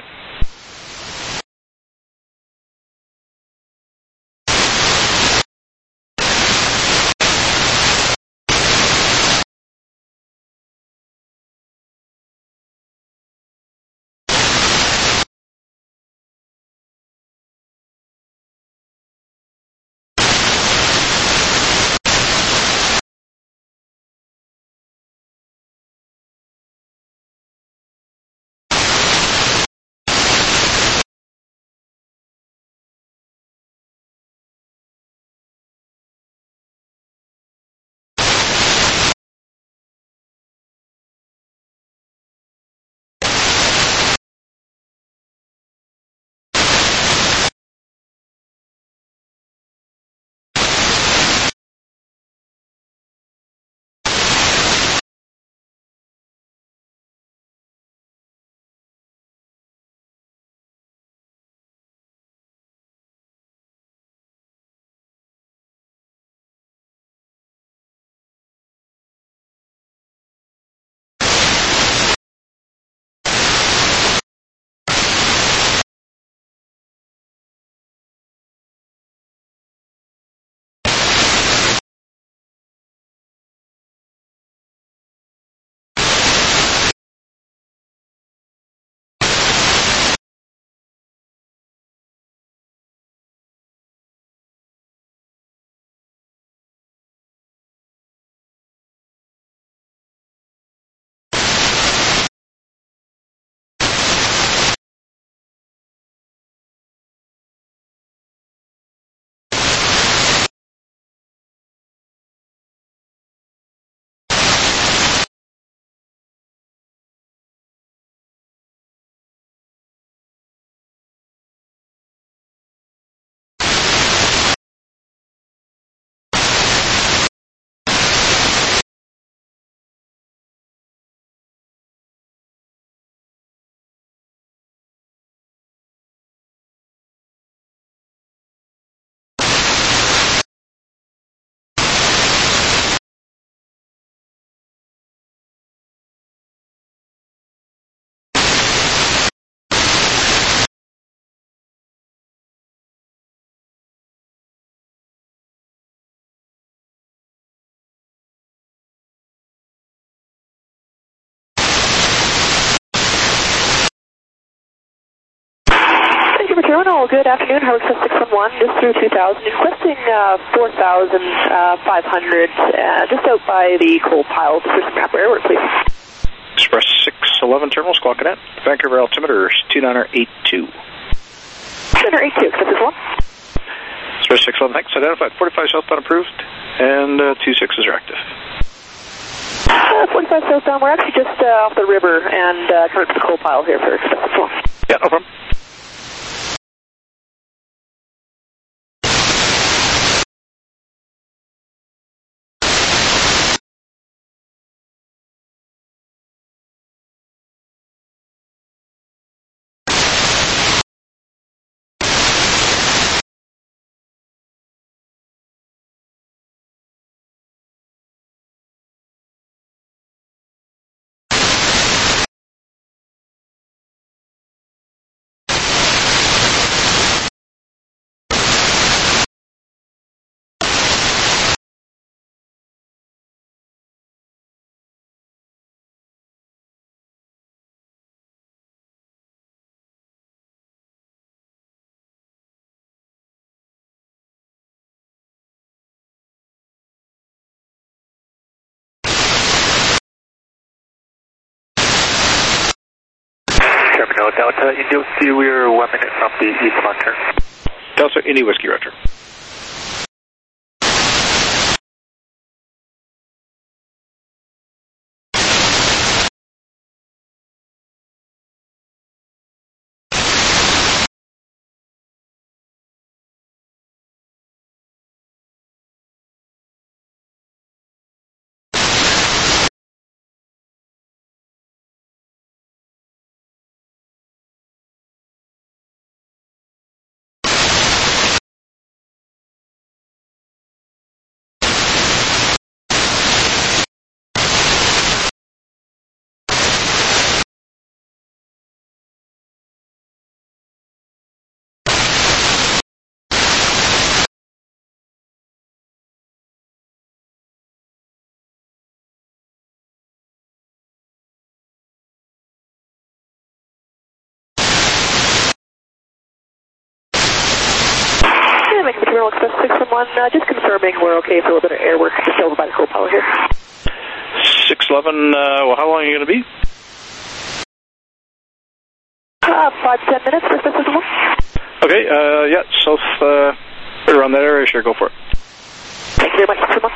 Terminal, good afternoon, Howard 611, just through 2000, requesting 4,500, just out by the coal pile for some proper airwork, please. Express 611 Terminal, Squawk Cadet, Vancouver altimeter 2982. 2982, accept this one. Express 611, thanks, identified, 45 southbound approved, and 26 is reactive. 45 southbound, we're actually just off the river and coming to the coal pile here for Express 611. Yeah, no problem. Terminal Delta India Whiskey, we're 1 minute from the eastbound turn. Delta India Whiskey, Roger. Terminal Express 611, just confirming we're okay for a little bit of air work just over by the co-pilot here. 611, well, how long are you going to be? 5 to 10 minutes for System 1. Okay, yeah, south, right around that area, sure, go for it. Thank you very much, System 1.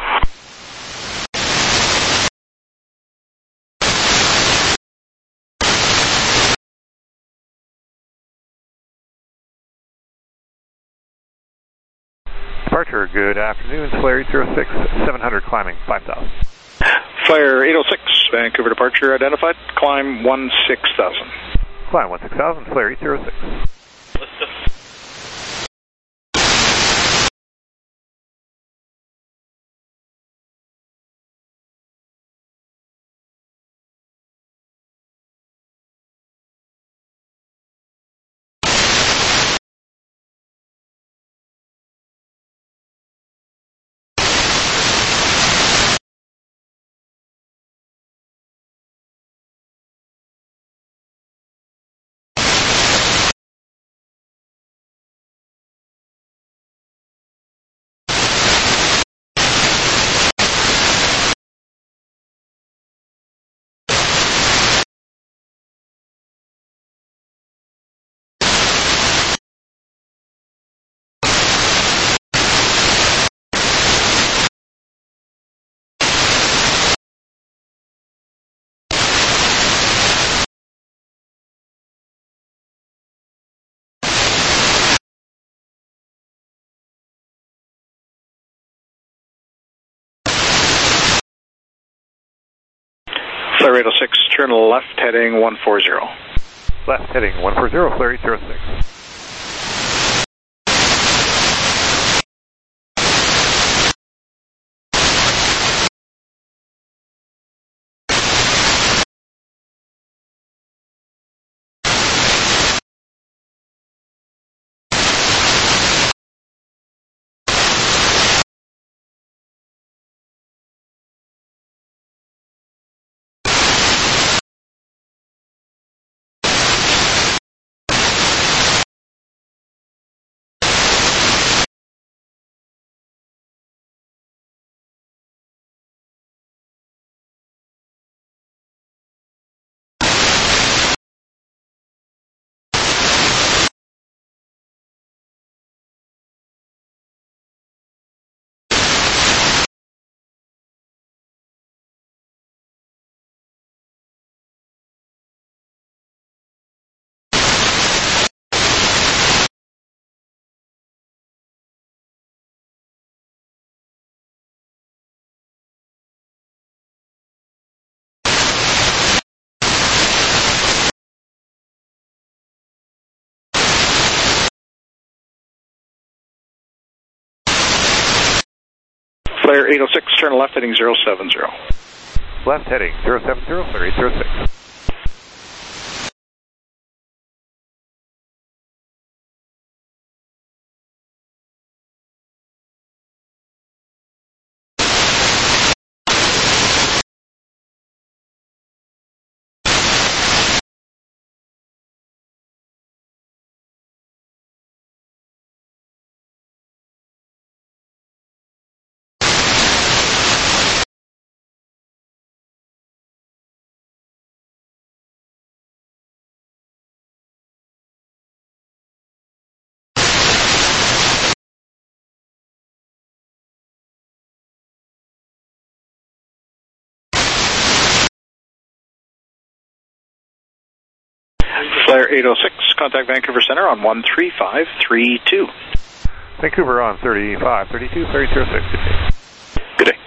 Departure, good afternoon, Flare 806, 700 climbing, 5,000. Flare 806, Vancouver departure identified, climb 16,000. Climb 16,000, Flare 806. Flare 806, turn left heading 140. Left heading 140, Flare 806. Flare 806, turn left heading 070. Left heading 070, Flare 806. Flare 806, contact Vancouver Center on 13532. Vancouver on 3532, Flare 806. Good day.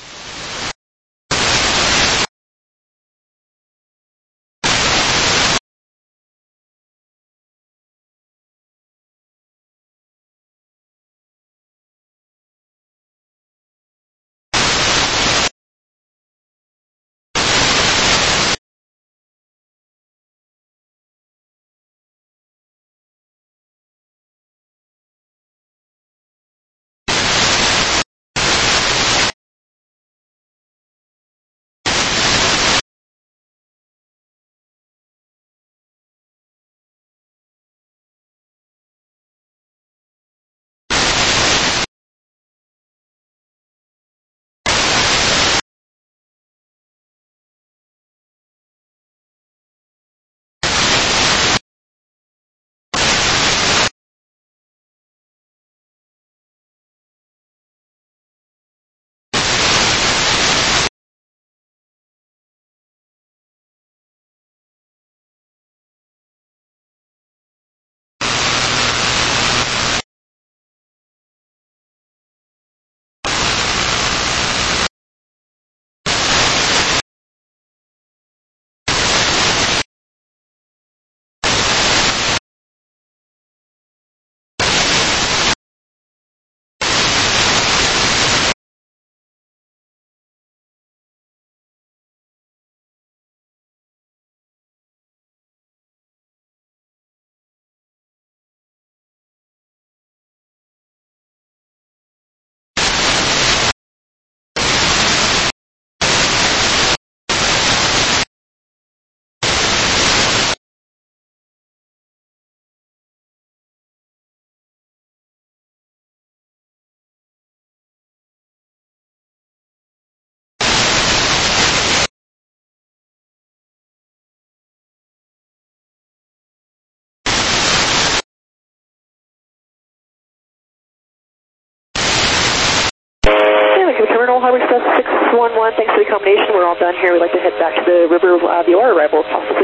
Terminal Highway Express 611, thanks for the accommodation. We're all done here. We'd like to head back to the River VR arrival, possibly.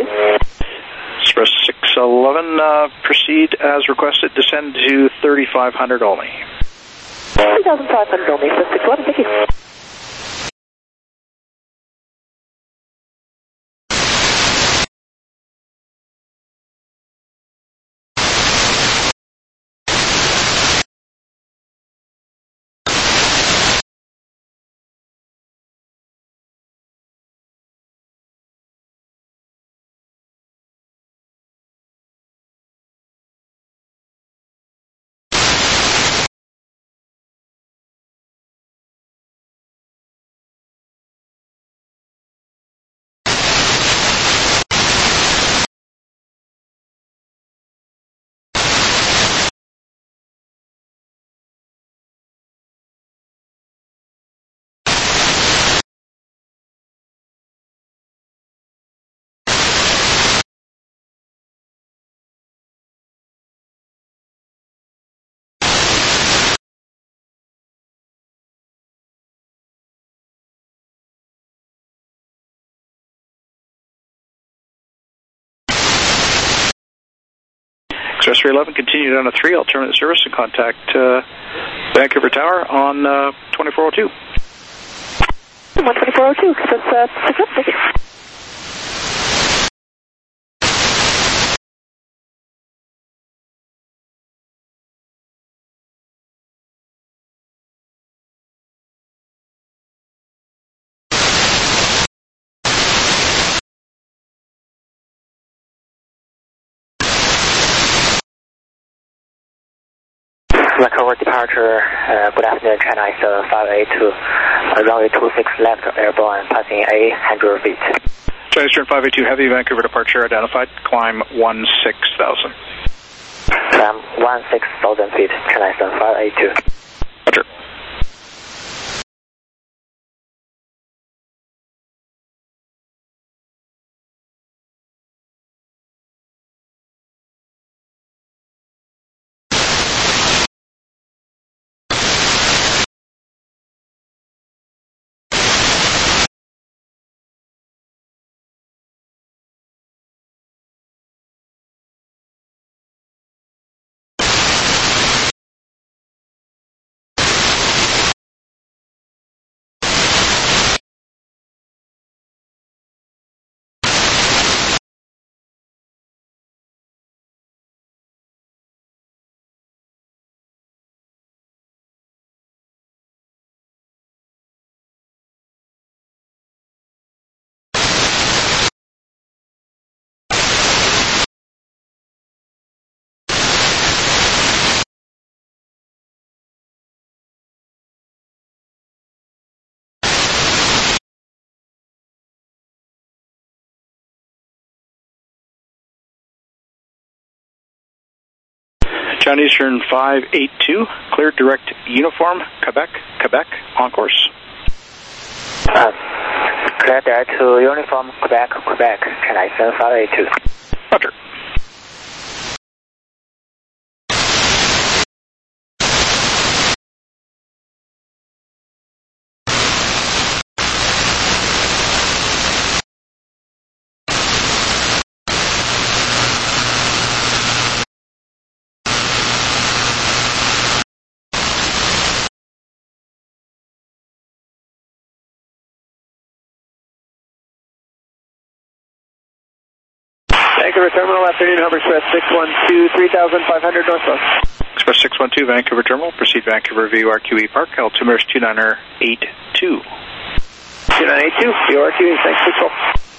Express 611, proceed as requested, descend to 3,500 only. 3,500 only, so 611, thank you. Express 311, continue down to 3, alternate service, and contact Vancouver Tower on 2402. 12402, Express 611, thank you. Vancouver departure, good afternoon, China is 582, runway 26 left, airborne, passing 800 feet. China Eastern 582 Heavy, Vancouver departure identified, climb 16,000. Climb 16,000 feet, China Eastern 582. Roger. China Eastern 582, clear direct uniform, Quebec, on course. Clear direct to uniform, Quebec, China Eastern 582. Roger. Vancouver Terminal, afternoon, Harbor Express 612, 3500 northwest. Express 612, Vancouver Terminal, proceed Vancouver VURQE Park, altimeter 2982. 2982, VURQE, thanks, Control.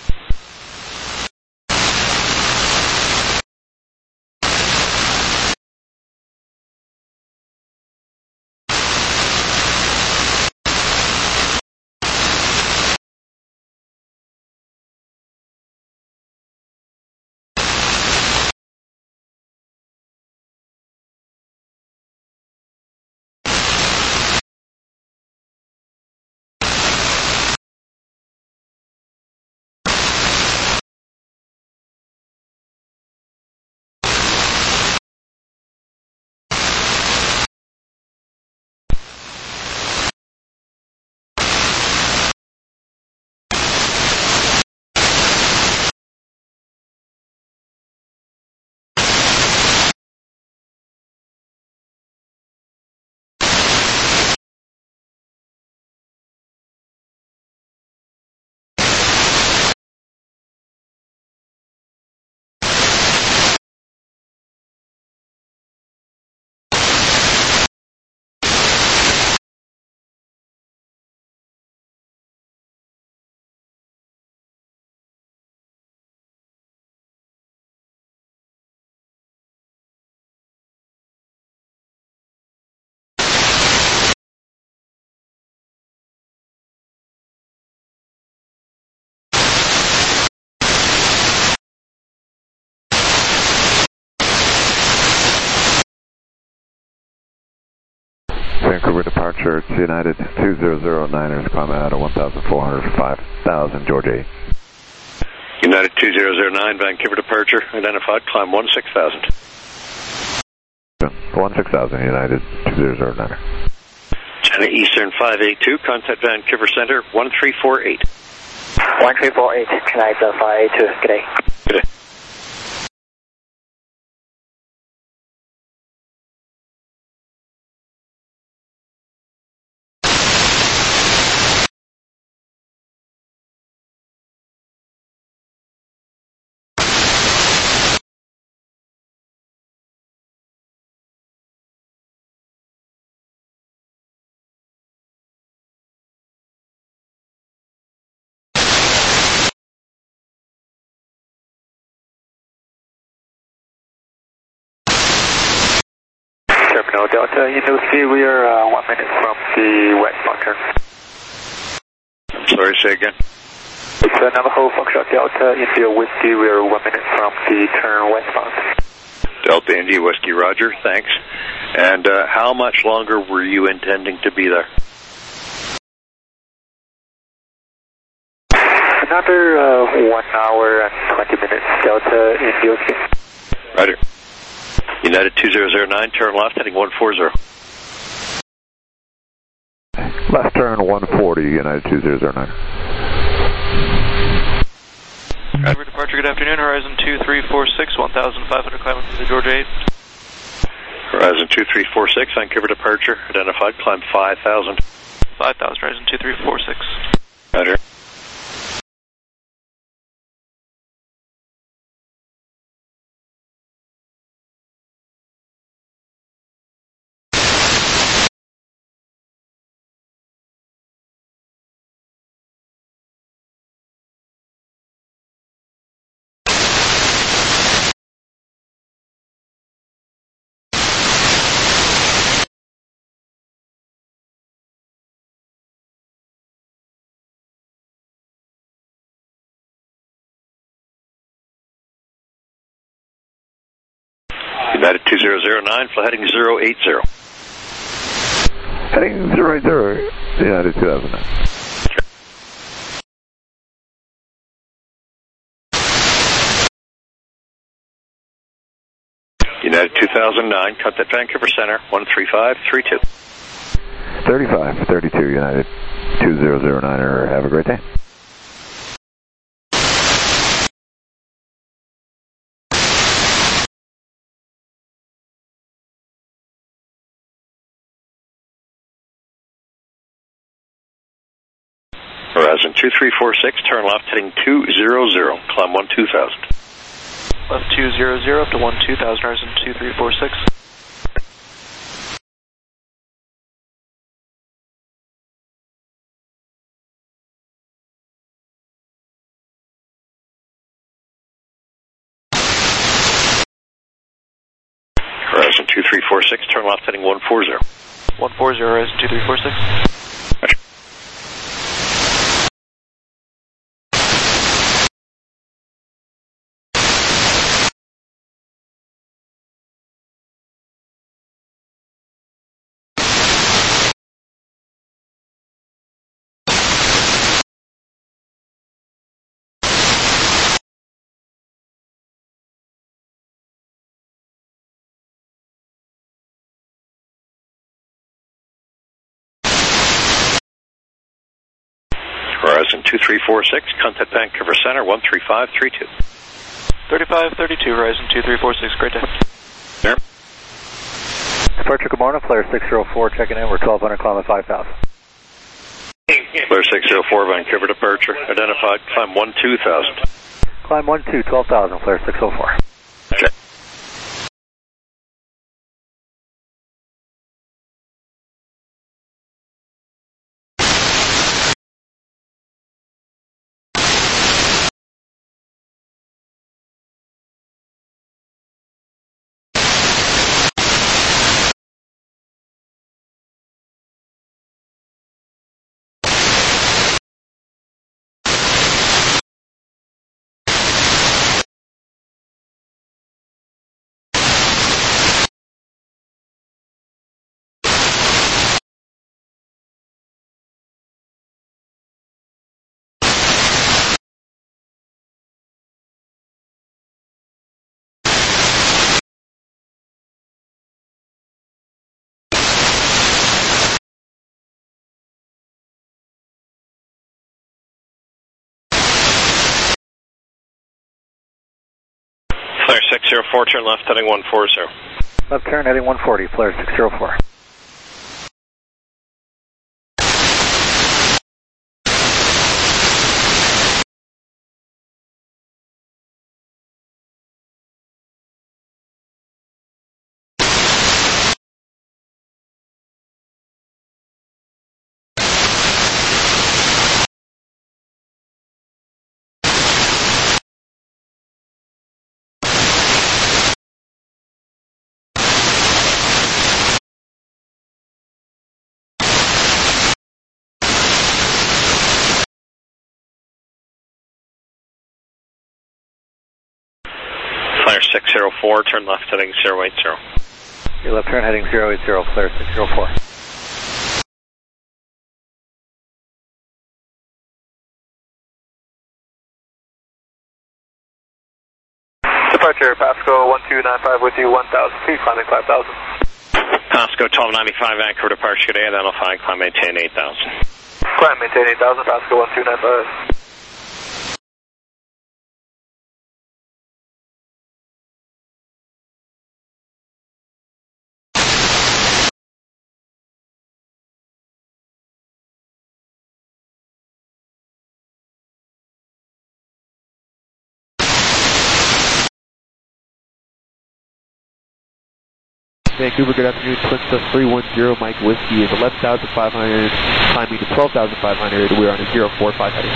Vancouver departure, it's United 2009ers, climb out of 1,400, 5,000, Georgia 8. United 2009, Vancouver departure, identified, climb 16,000. 16,000, United 2009er. China Eastern 582, contact Vancouver Center 1348. 1348, China Eastern 582, good day. Good day. Terminal Delta, Indonesia, we are 1 minute from the westbound turn. I'm sorry, say again. It's Navajo Foxtrot Delta, India Whiskey, we are 1 minute from the turn westbound. Delta India Whiskey, roger, thanks. And how much longer were you intending to be there? Another 1 hour and 20 minutes, Delta India Whiskey. Roger. United 2009, turn left, heading 140. Left turn 140, United 2009. Vancouver departure, good afternoon, Horizon 2346, 1,500 climbing to the Georgia 8. Horizon 2346, Vancouver departure, identified, climb 5,000. 5,000, Horizon 2346. Roger. United 2009, fly heading 080. Heading 080, United 2009. United 2009, contact Vancouver Center, 13532. 3532, United 2009er, have a great day. Horizon 2346, turn left heading 200, climb 12000. Left 200 up to 12000, Horizon 2346. Horizon 2346, turn left heading 140. 140, Horizon 2346. Horizon 2346, contact Vancouver Center, 13532. 3532, Horizon 2346, great day. There. Departure Pomona, Flare 604, checking in, we're 1200, climb at 5000. Flare 604, Vancouver departure, identified, climb 12000. Climb 12,000, Flare 604. Okay. Flare 604, turn left heading 140. Left turn heading 140, Flare 604. Flare 604, turn left heading 080. Your left turn heading 080, Flare 604. Departure, Pasco 1295 with you, 1000 feet, climbing 5000. Pasco 1295, Vancouver departure today, identifying, climb maintain 8000. Climb maintain 8000, Pasco 1295. Vancouver, good afternoon. Twin Stuff 310, Mike Whiskey is 11,500, climbing to 12,500. We're on a 045 heading.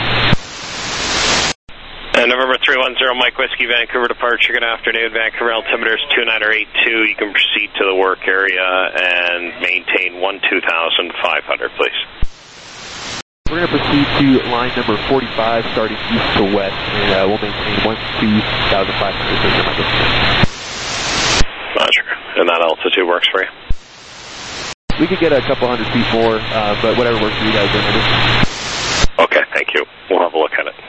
November 310, Mike Whiskey, Vancouver departure. Good afternoon. Vancouver altimeter is 2982. You can proceed to the work area and maintain 12,500, please. We're going to proceed to line number 45, starting east to west, and we'll maintain 12,500. Roger. and that altitude works for you. We could get a couple hundred feet more, but whatever works for you guys. Okay, thank you. We'll have a look at it.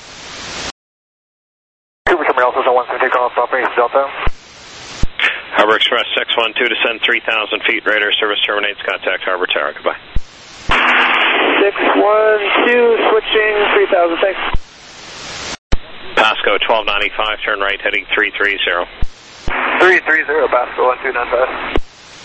Cooper Terminal also 170 call off Operation Delta. Harbor Express 612, descend 3,000 feet, radar service terminates, contact Harbor Tower, goodbye. 612, switching 3,000, thanks. Pasco 1295, turn right, heading 330. 330, Pasco 1295.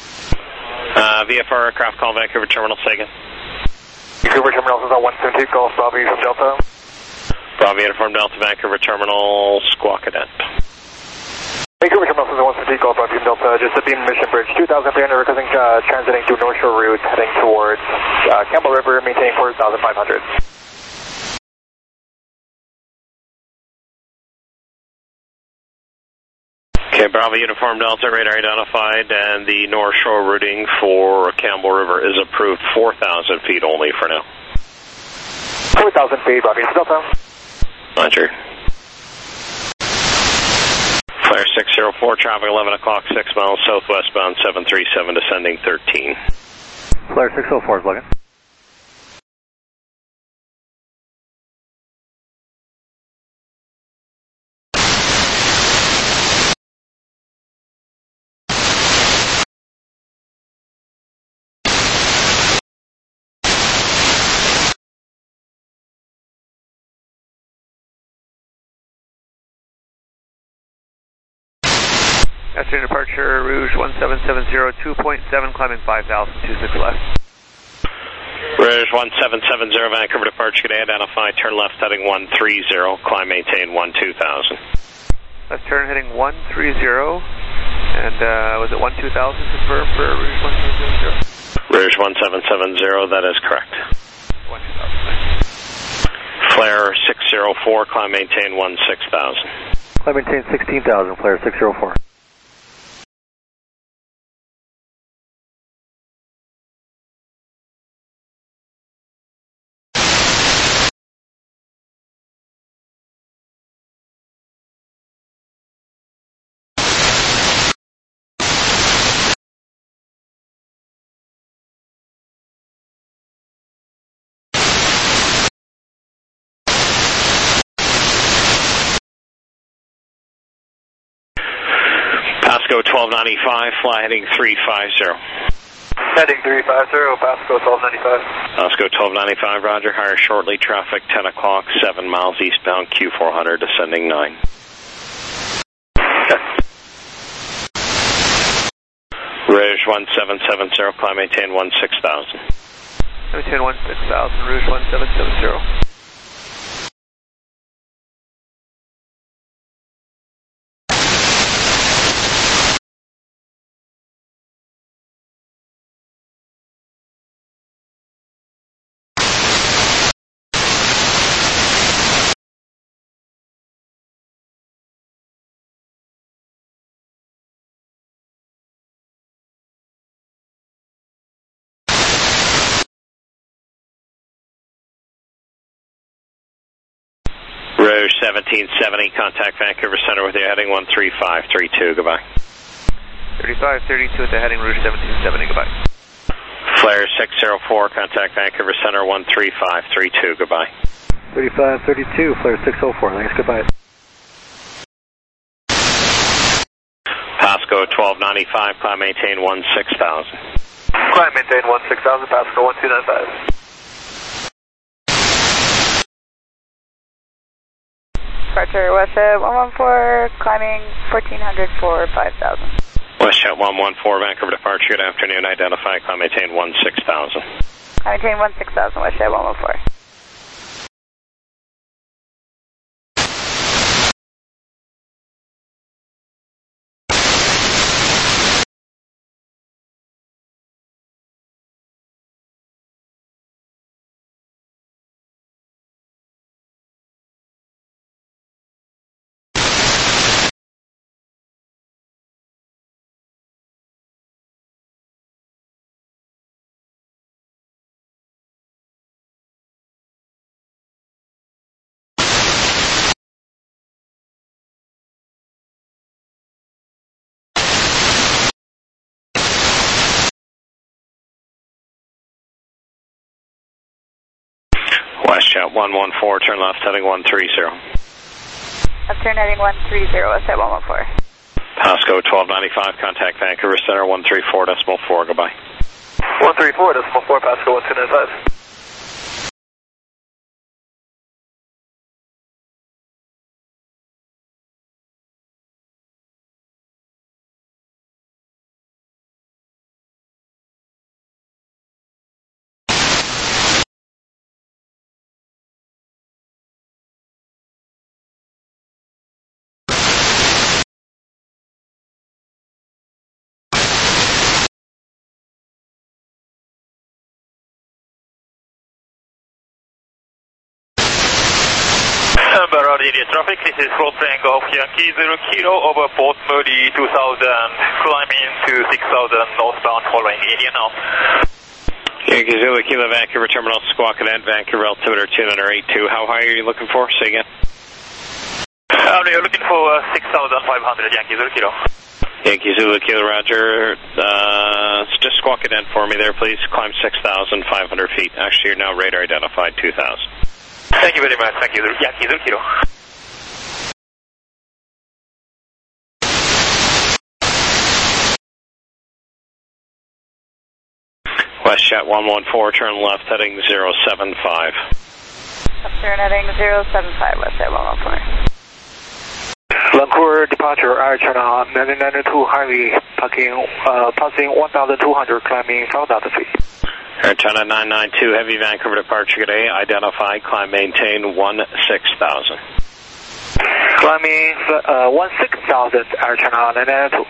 VFR aircraft call Vancouver Terminal, say again. Vancouver Terminal is on 170, call Bravo from Delta. Bravo Uniform Delta, Vancouver Terminal, Squawk Cadet. Vancouver Terminal is on 170, call Bravo from Delta, just a beam Mission Bridge, 2,300, requesting transiting to North Shore route, heading towards Campbell River, maintaining 4,500. Okay, Bravo Uniform Delta, radar identified, and the North Shore routing for Campbell River is approved 4,000 feet only for now. 4,000 feet, Bravo Delta. Roger. Flare 604, traffic 11 o'clock, 6 miles southwestbound, 737, descending 13. Flare 604 is looking. After departure, Rouge 1770, 2.7, climbing 5,000, 26 left. Rouge 1770, Vancouver departure, today identified, turn left heading 130, climb maintain 12,000. Left turn heading 130, and was it 12,000 confirmed for Rouge 1770? Rouge 1770, that is correct. 12,000. Flare 604, climb maintain 16,000. Climb maintain 16,000, Flare 604. Pasco 1295, fly heading 350. Heading 350, Pasco 1295. Pasco 1295, roger, hire shortly, traffic 10 o'clock, 7 miles eastbound, Q400, descending 9. Rouge 1770, climb maintain 16,000. Maintain 16,000, Rouge 1770. Rouge 1770, contact Vancouver Center with your heading 13532, goodbye. 3532 at the heading Rouge 1770, goodbye. Flare 604, contact Vancouver Center 13532, goodbye. 3532, Flare 604, thanks, goodbye. Pasco 1295, climb maintain 16,000. Climb maintain 16,000, Pasco 1295. Departure WestJet 114, climbing 1400 for 5,000. WestJet 114, Vancouver departure, good afternoon, identify, climb maintain 16,000. Climb maintain 16,000, WestJet 114. Westjet 114, turn left heading 130. Left turn heading 130, Westjet 114. Pasco 1295, contact Vancouver Center 134.4, goodbye. 134.4, Pasco 1295. Idiot traffic, this is Float Tango Yankee 0 Kilo over Port Moody 2000, climbing to 6000 northbound following India now. Yankee 0 Kilo Vancouver Terminal, Squawk and Vancouver altimeter 2982. How high are you looking for? Say again. You're looking for 6,500 Yankee 0 Kilo. Yankee Zulu Kilo, Roger. Just squawk it in for me there, please. Climb 6,500 feet. Actually, you're now radar identified 2,000. Thank you very much. Thank you. Yankee 0 Kilo. Westjet 114, turn left heading 075. Left turn heading 075, Westjet 114. Vancouver departure, Air China 992 Highway, passing 1,200, climbing 5,000 feet. Air China 992, heavy Vancouver departure today, identified, climb maintain 16,000. Climbing 16,000, Air China 992.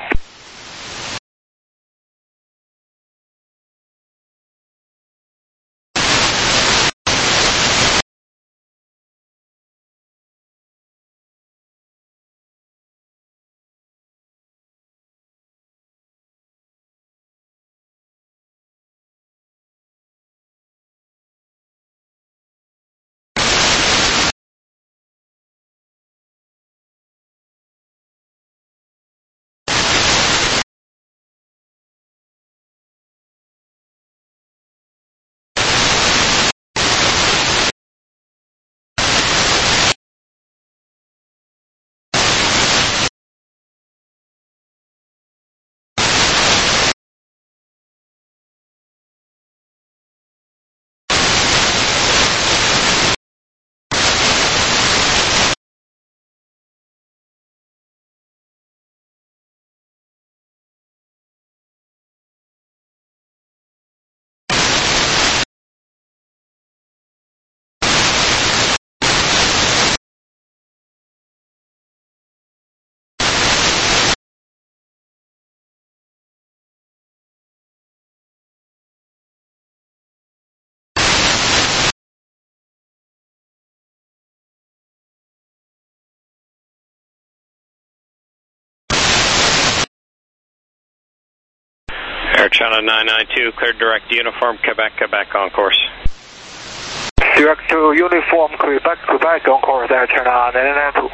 Air China 992, cleared direct uniform, Quebec on course. Direct to uniform, Quebec on course, Air China 992.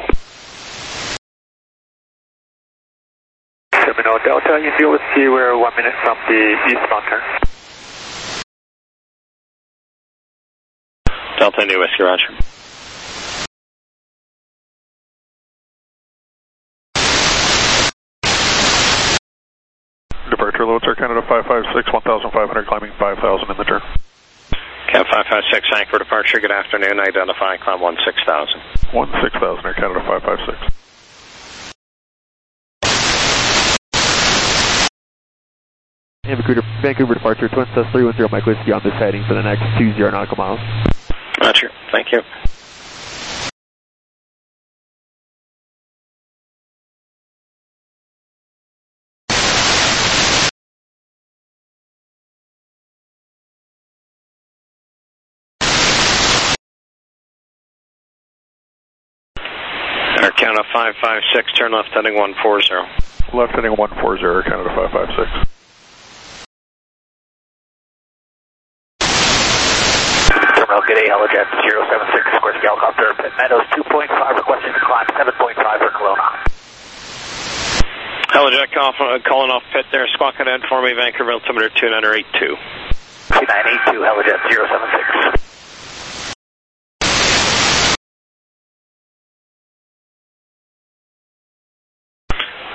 Terminal Delta, India with 0, 1 minute from the eastbound turn. Delta India Whiskey, Roger. Departure loads Air Canada 556, 1,500, climbing 5,000 in the turn. Cat 556, Vancouver departure, good afternoon, identify, climb 16,000. 16,000, Air Canada 556. Vancouver departure, Twin Cess 310 Mike Whiskey on this heading for the next 20 nautical miles. Roger, thank you. Air Canada 556, turn left heading 140. Left heading 140, Air Canada 556. Terminal, good day, Helijet 076, Square Helicopter, Pitt Meadows 2.5, requesting to climb 7.5 for Kelowna. Helijet calling off pit there, squawk it in for me, Vancouver altimeter 2982. 2982, Helijet 076.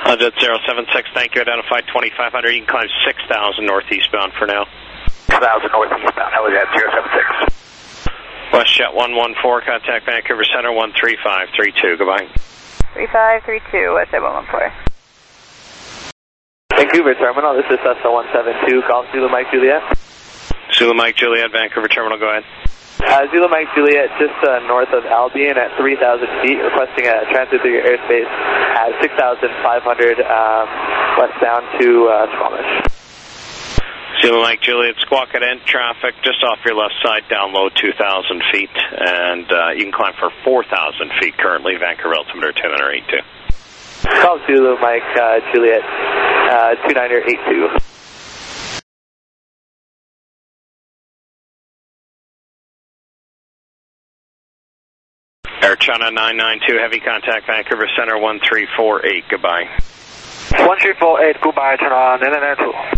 Jet 076, thank you. Identified 2500. You can climb 6000 northeastbound for now. 1000 northeastbound, Helijet 076. WestJet 114, contact Vancouver Center 13532. Goodbye. 3532, WestJet 114. Vancouver Terminal, this is Cessna 172, Golf Zulu Mike Juliet. Zulu Mike Juliet, Vancouver Terminal, go ahead. Zulu Mike Juliet, just north of Albion at 3,000 feet, requesting a transit through your airspace at 6,500 westbound to Squamish. Zulu Mike Juliet, Squawka in traffic just off your left side, down low 2,000 feet, and you can climb for 4,000 feet currently, Vancouver altimeter 2982. Call Zulu Mike Juliet 2982. Air China 992, heavy contact Vancouver Center 1348, goodbye. 1348, goodbye, turn on, 992.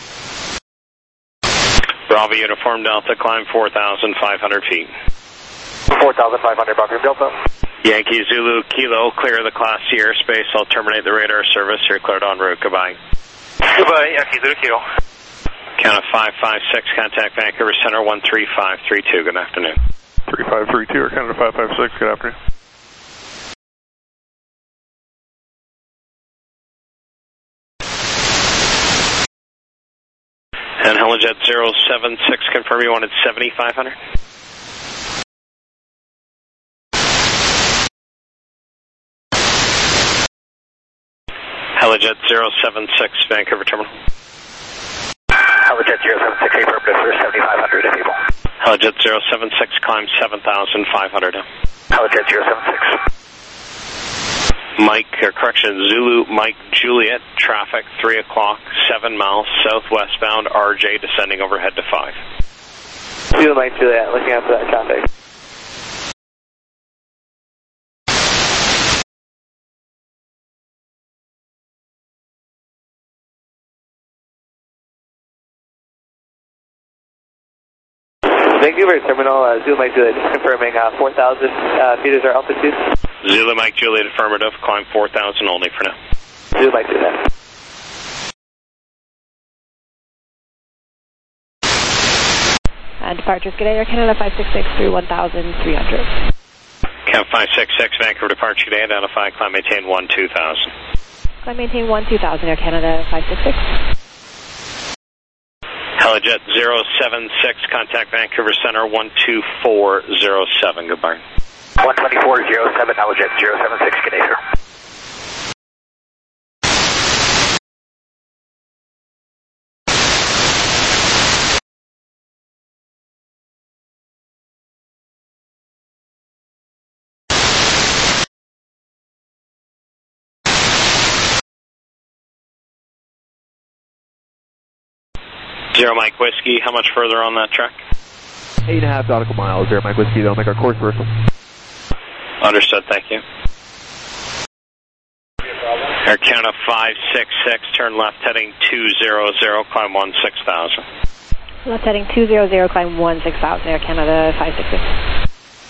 Bravo Uniform Delta, climb 4,500 feet. 4,500, Bravo Delta. Yankee Zulu Kilo, clear the Class C airspace. I'll terminate the radar service. You're cleared en route. Goodbye. Goodbye, Yankee Zulu Kilo. Count of 556, contact Vancouver Center 13532. Good afternoon. 3532 or Canada 556, good afternoon. And Helijet 076, confirm you wanted 7,500? Helijet 076, Vancouver Terminal. Helijet 076, affirmative for 7,500 people. Helijet 076, climb 7,500. Helijet 076. Zulu Mike Juliet, traffic 3 o'clock, 7 miles southwestbound, RJ descending overhead to 5. Zulu Mike Juliet, looking out for that traffic. Vancouver Terminal, Zulu Mike Juliet, just confirming 4,000 feet is our altitude. Zulu Mike Juliet, affirmative, climb 4,000 only for now. Zulu Mike Juliet. Departures, good day, Air Canada 566 through 1,300. Count 566, Vancouver departure today, identify, climb maintain 12,000. Climb maintain 12,000, Air Canada 566. Helijet 076, contact Vancouver Center 12407, goodbye. 12407, Helijet 076, good day, sir. Zero Mike Whiskey, how much further on that track? 8.5 nautical miles, Zero Mike Whiskey, they'll make our course reversal. Understood, thank you. Air Canada 566, turn left heading 200, climb 16,000. Left heading 200, climb 16,000, Air Canada 566.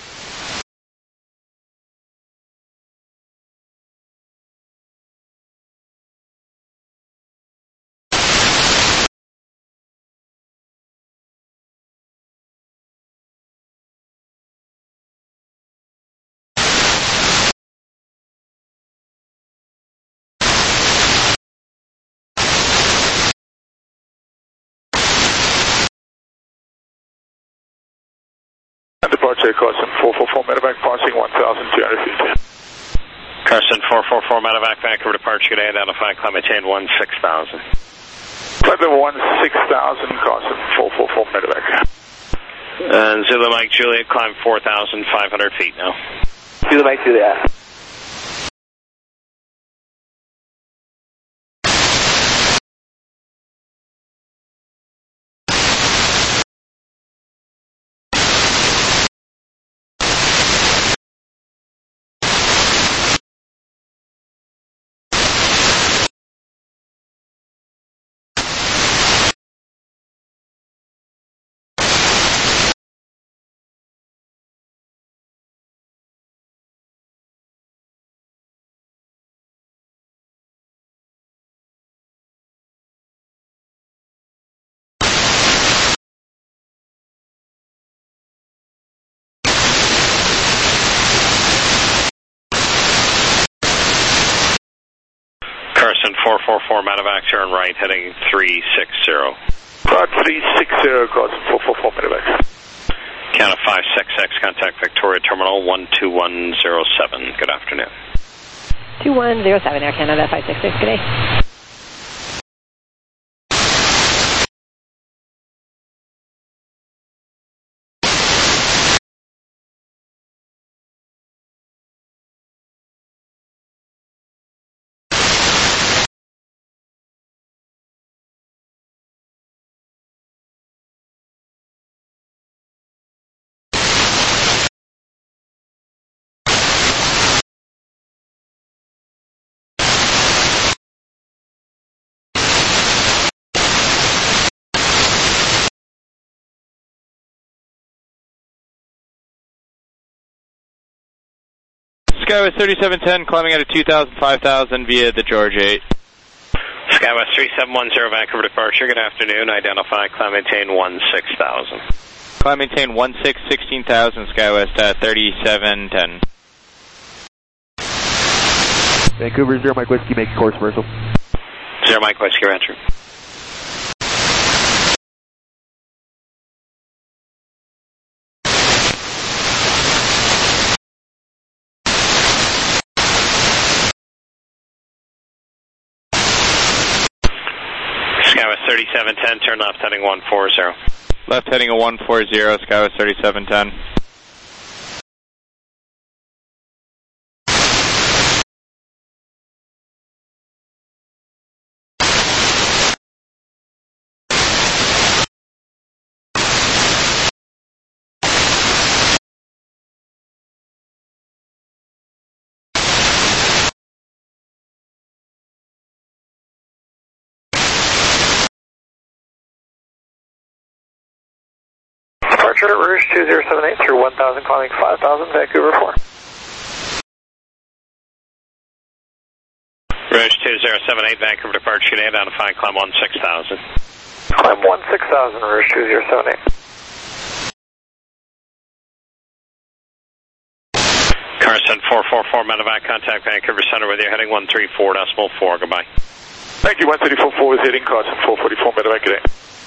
Departure Carson 444 medevac, passing 1,200 feet. Carson 444 medevac, Vancouver departure today, identify, climb maintain 16,000. Climb 16,000, Carson 444 medevac. And Zulu Mike Juliet, climb 4,500 feet now. Zulu Mike Juliet. Carson 444 medevac, turn right, heading 360. Route 360, Carson 444 medevac. Count of 566, contact Victoria Terminal 12107. Good afternoon. 2107 Air Canada 566, good day. Skywest 3710, climbing out of 2,000, 5,000 via the George 8. Skywest 3710, Vancouver departure. Good afternoon. Identify, climb maintain 16,000. Climb maintain 16,000, Skywest 3710. Vancouver, 0 Mike Whiskey, make course reversal. 0 Mike Whiskey, Rancher. Skywest 3710, turn left heading 140. Left heading a 140, Skywest 3710. Departure at Rouge 2078 through 1000, climbing 5000, Vancouver 4. Rouge 2078, Vancouver departure today, identify, climb 16,000. Climb 16,000, Rouge 2078. Carson 444 medevac, contact Vancouver Center with you, heading 134.4, goodbye. Thank you, 134.4 is hitting Carson 444 medevac, good day.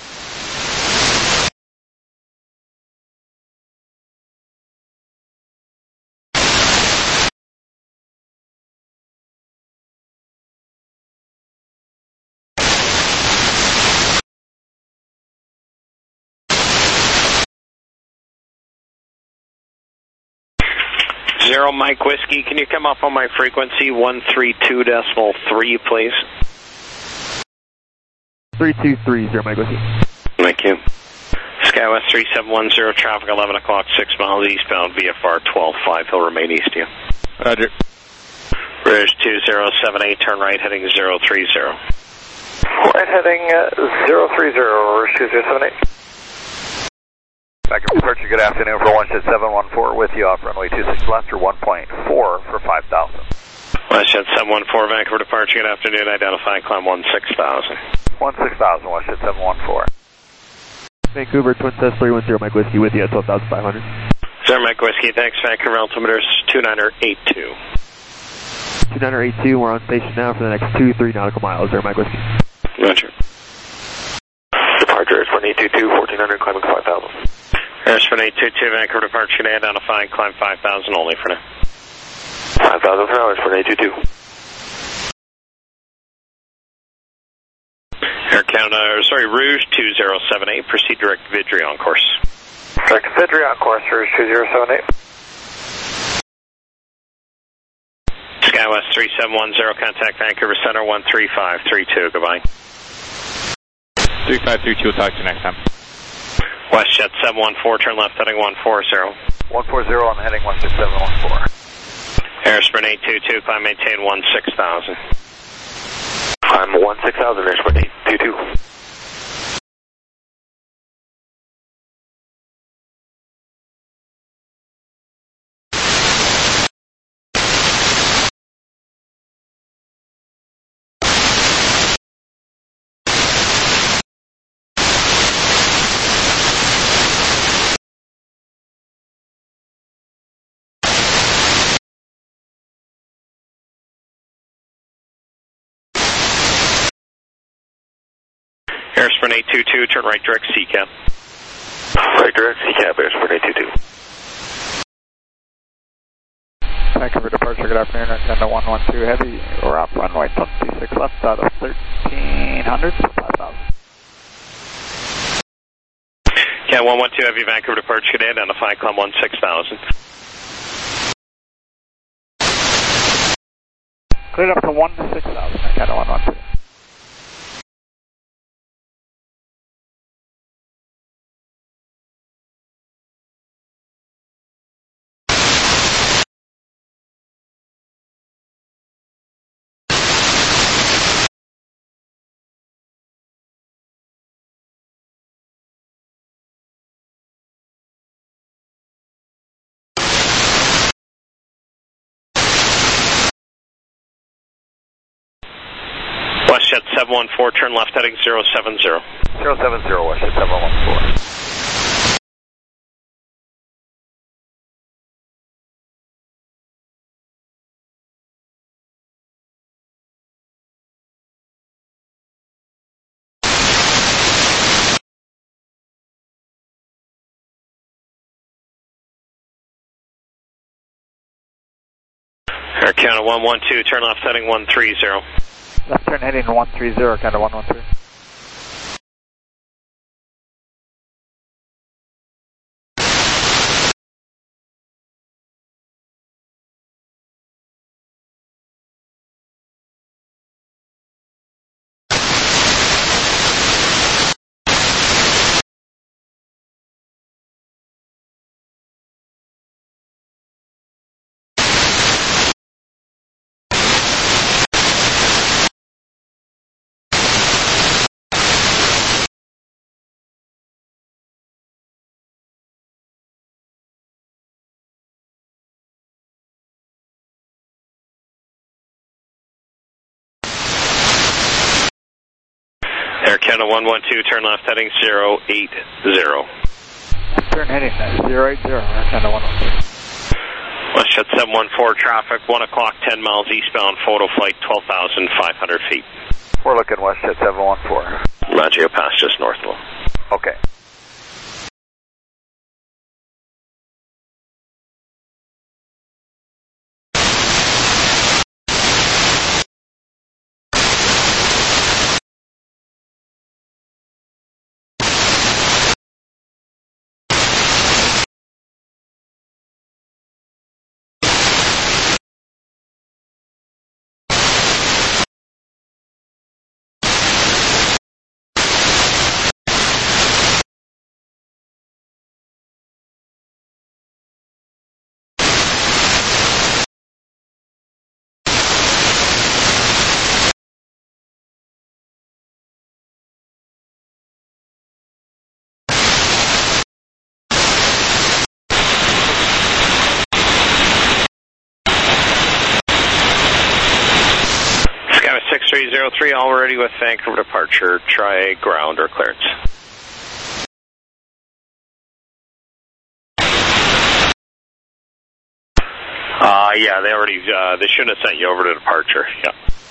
Zero Mike Whiskey, can you come up on my frequency 132.3, please? 323, 0 Mike Whiskey. Thank you. Skywest 3710, traffic 11 o'clock, 6 miles eastbound, VFR 12.5, he'll remain east of you. Roger. Rouge 2078, turn right heading 030. Right heading 030, Rouge 2078. Vancouver departure, good afternoon for 17714 with you off runway 26 left or 1.4 for 5,000. Westjet 714, Vancouver departure, good afternoon, identify, climb 16,000. 16,000, Westjet 714. Vancouver, Twin Test 310, Mike Whiskey with you at 12,500. 0 Mike Whiskey, thanks, Vancouver altimeters 2982. 2982, we're on station now for the next 2-3 nautical miles, 0 Mike Whiskey. Roger. Departure is 1822, 1400, climbing 5,000. Airspan 822, Vancouver departure today, identifying, climb 5,000 only for now. 5,000 for now, Airspan 822. Air Canada, Rouge 2078, proceed direct Vidri on course. Direct Vidri on course, Rouge 2078. Skywest 3710, contact Vancouver Center 13532, goodbye. 3532, we'll talk to you next time. Westjet 714, turn left heading 140. 140 on heading 16714. Airspan 822, climb maintain 16,000. Climb 16,000, Airspan 822. Airspring 822, turn right direct CCAP. Right direct CCAP, Airspring 822. Vancouver departure, good afternoon, Arcanda 112 Heavy, we're off runway 26 left out of 1300 for 5,000. Cat 112 Heavy, Vancouver departure, good day, identify, climb 16,000. Cleared up to 1 to 6,000, Arcanda 112. WestJet 714, turn left heading 070. 070, WestJet 714. Air Canada 112, turn left heading 130. Left turn heading 130, Canada 113. Air Canada 112, turn left heading 080. Turn heading 080, Air Canada 112. WestJet 714, traffic, 1 o'clock, 10 miles eastbound, photo flight, 12,500 feet. We're looking WestJet 714. Lagio Pass, just north of them. Okay. Sky 6303, all ready with Vancouver departure. Try ground or clearance. Yeah, they shouldn't have sent you over to departure. Yeah.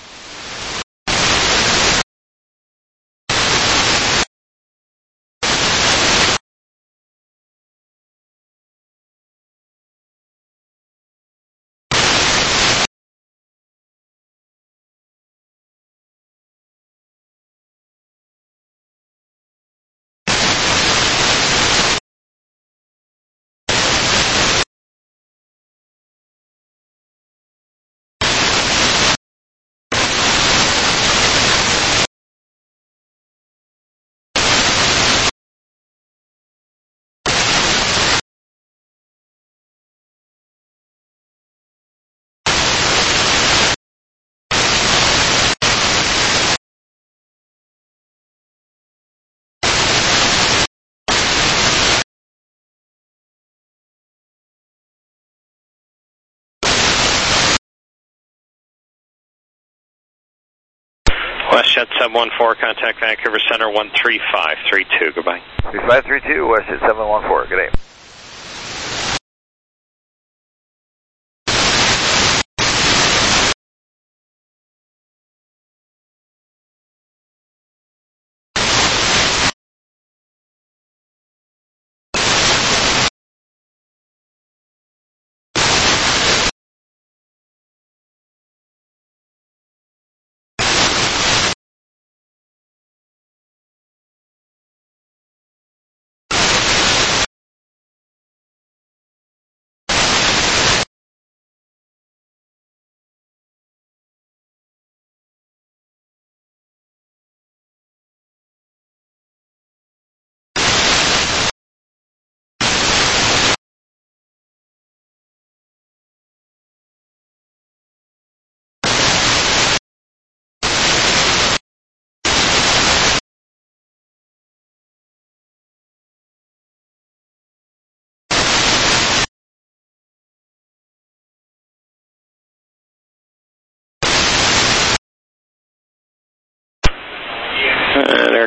WestJet 714, contact Vancouver Center 13532. Goodbye. 3532, WestJet 714. Good day.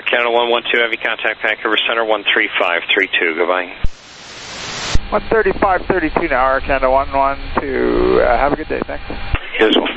Canada 112, heavy contact Vancouver Center 13532. Goodbye. 135.32 now, Air Canada 112. Have a good day, thanks. You as well.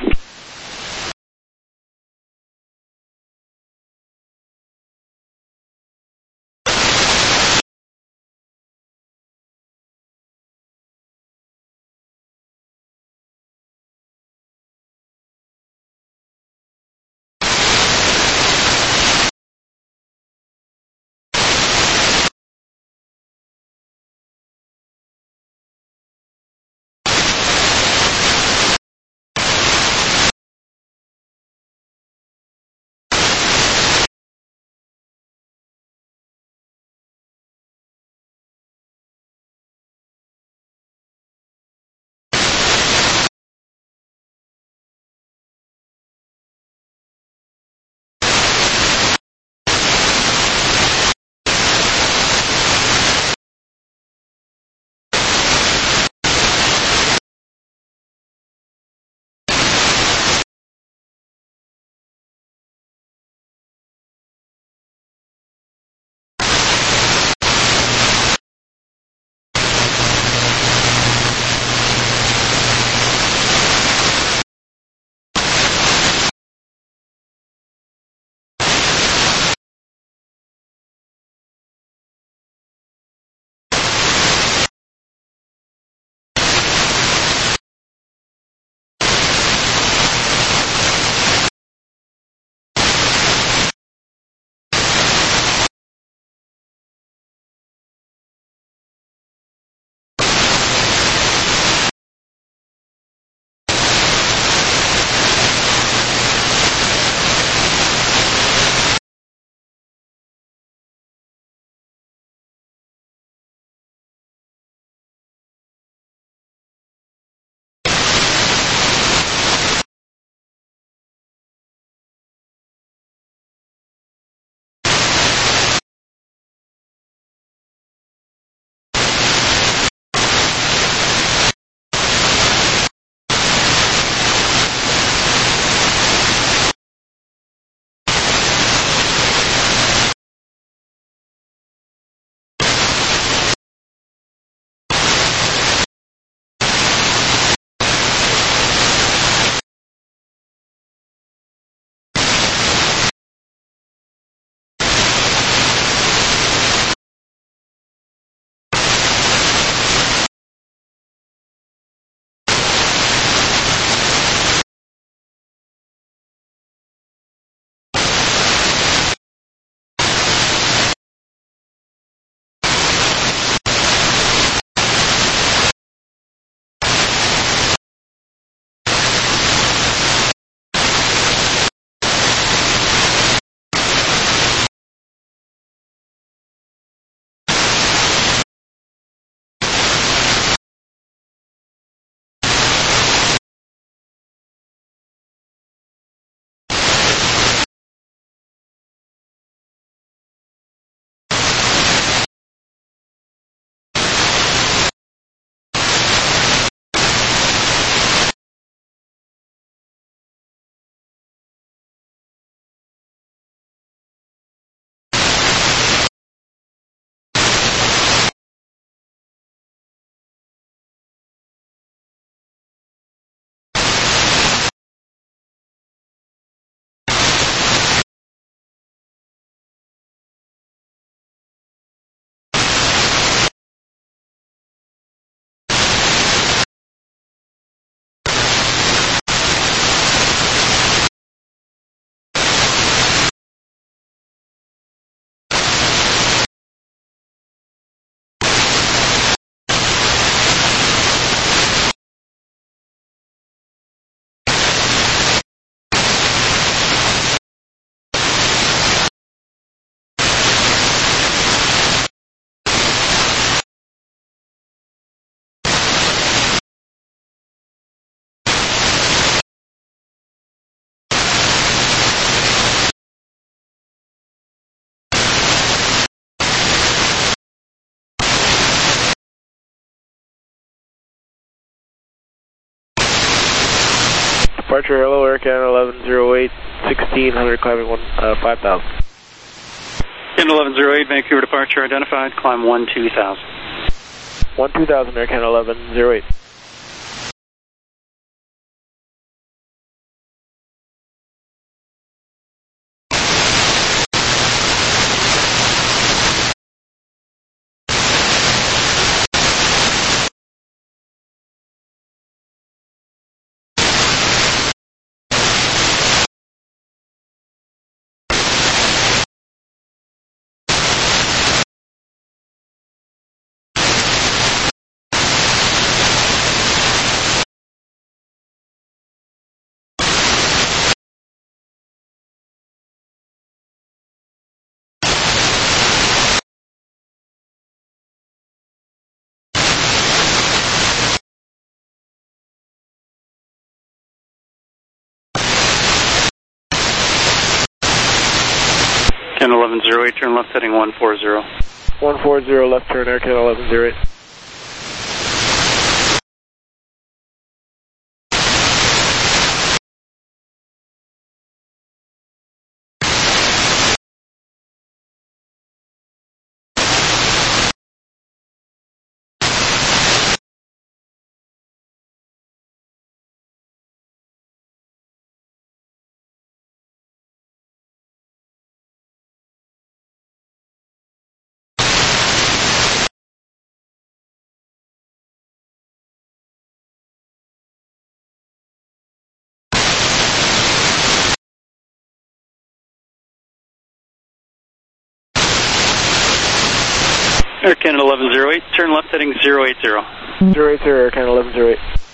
Departure, hello, Air Canada 1108, 1600, climbing 5000. Canada 1108, Vancouver departure identified, climb 12000. 12000, Air Canada 1108. Canada 1108, turn left heading 140. 140, left turn, Air Canada 1108. Air Canada 1108, turn left heading 080. 080, Air Canada 1108.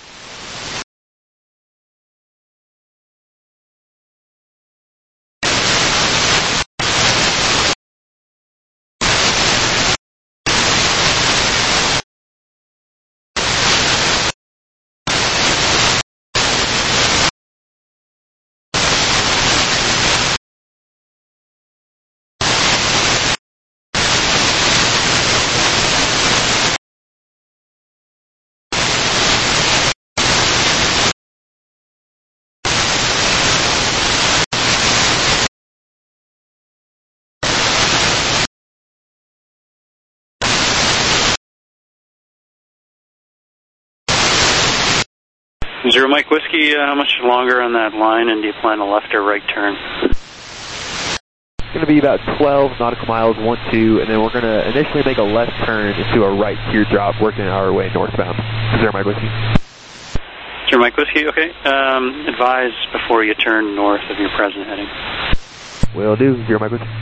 Zero Mike Whiskey, how much longer on that line, and do you plan a left or right turn? It's going to be about 12 nautical miles, 1-2, and then we're going to initially make a left turn into a right teardrop, working our way northbound. Zero Mike Whiskey. Zero Mike Whiskey, okay. Advise before you turn north of your present heading. Will do, Zero Mike Whiskey.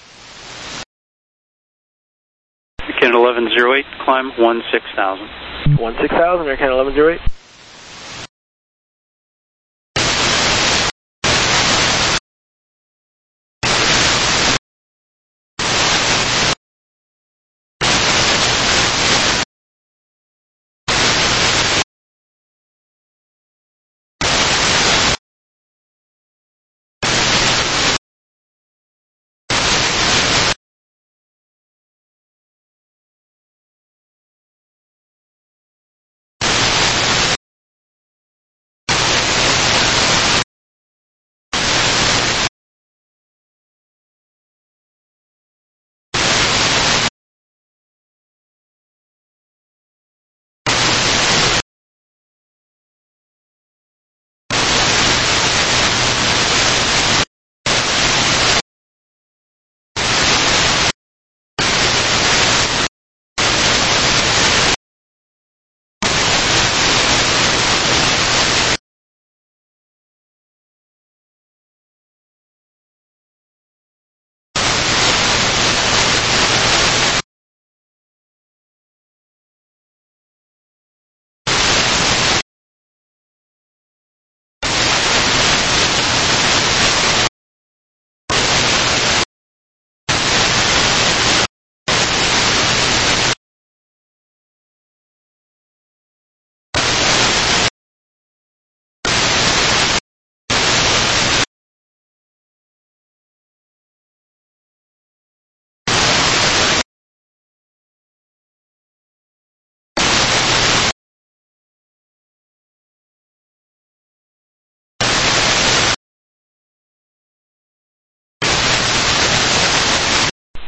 Canada 1108, climb 16000. 16000, Air Canada 1108.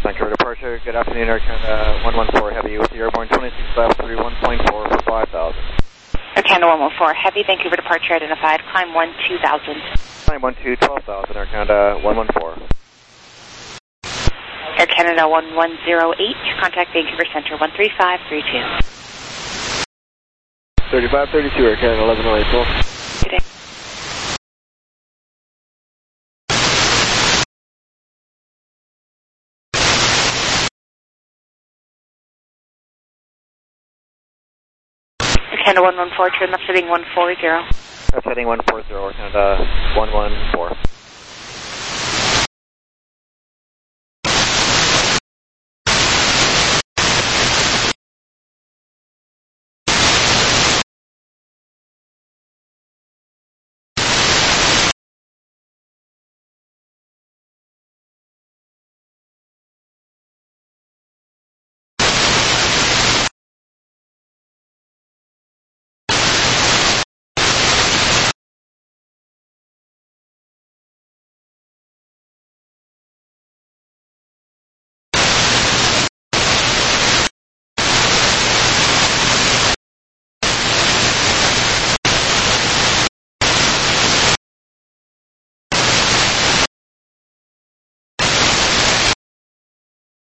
Vancouver departure. Good afternoon, Air Canada 114 Heavy with the airborne 26 left through 1.4 for 5,000. Air Canada 114 Heavy, Vancouver departure identified. Climb 12,000. Climb 12,000, Air Canada 114. Air Canada 1108, contact Vancouver Center 13532. 3532, Air Canada 1108, cool. Good day. Canada 114, turn left heading 140. That's heading 140, Canada 114.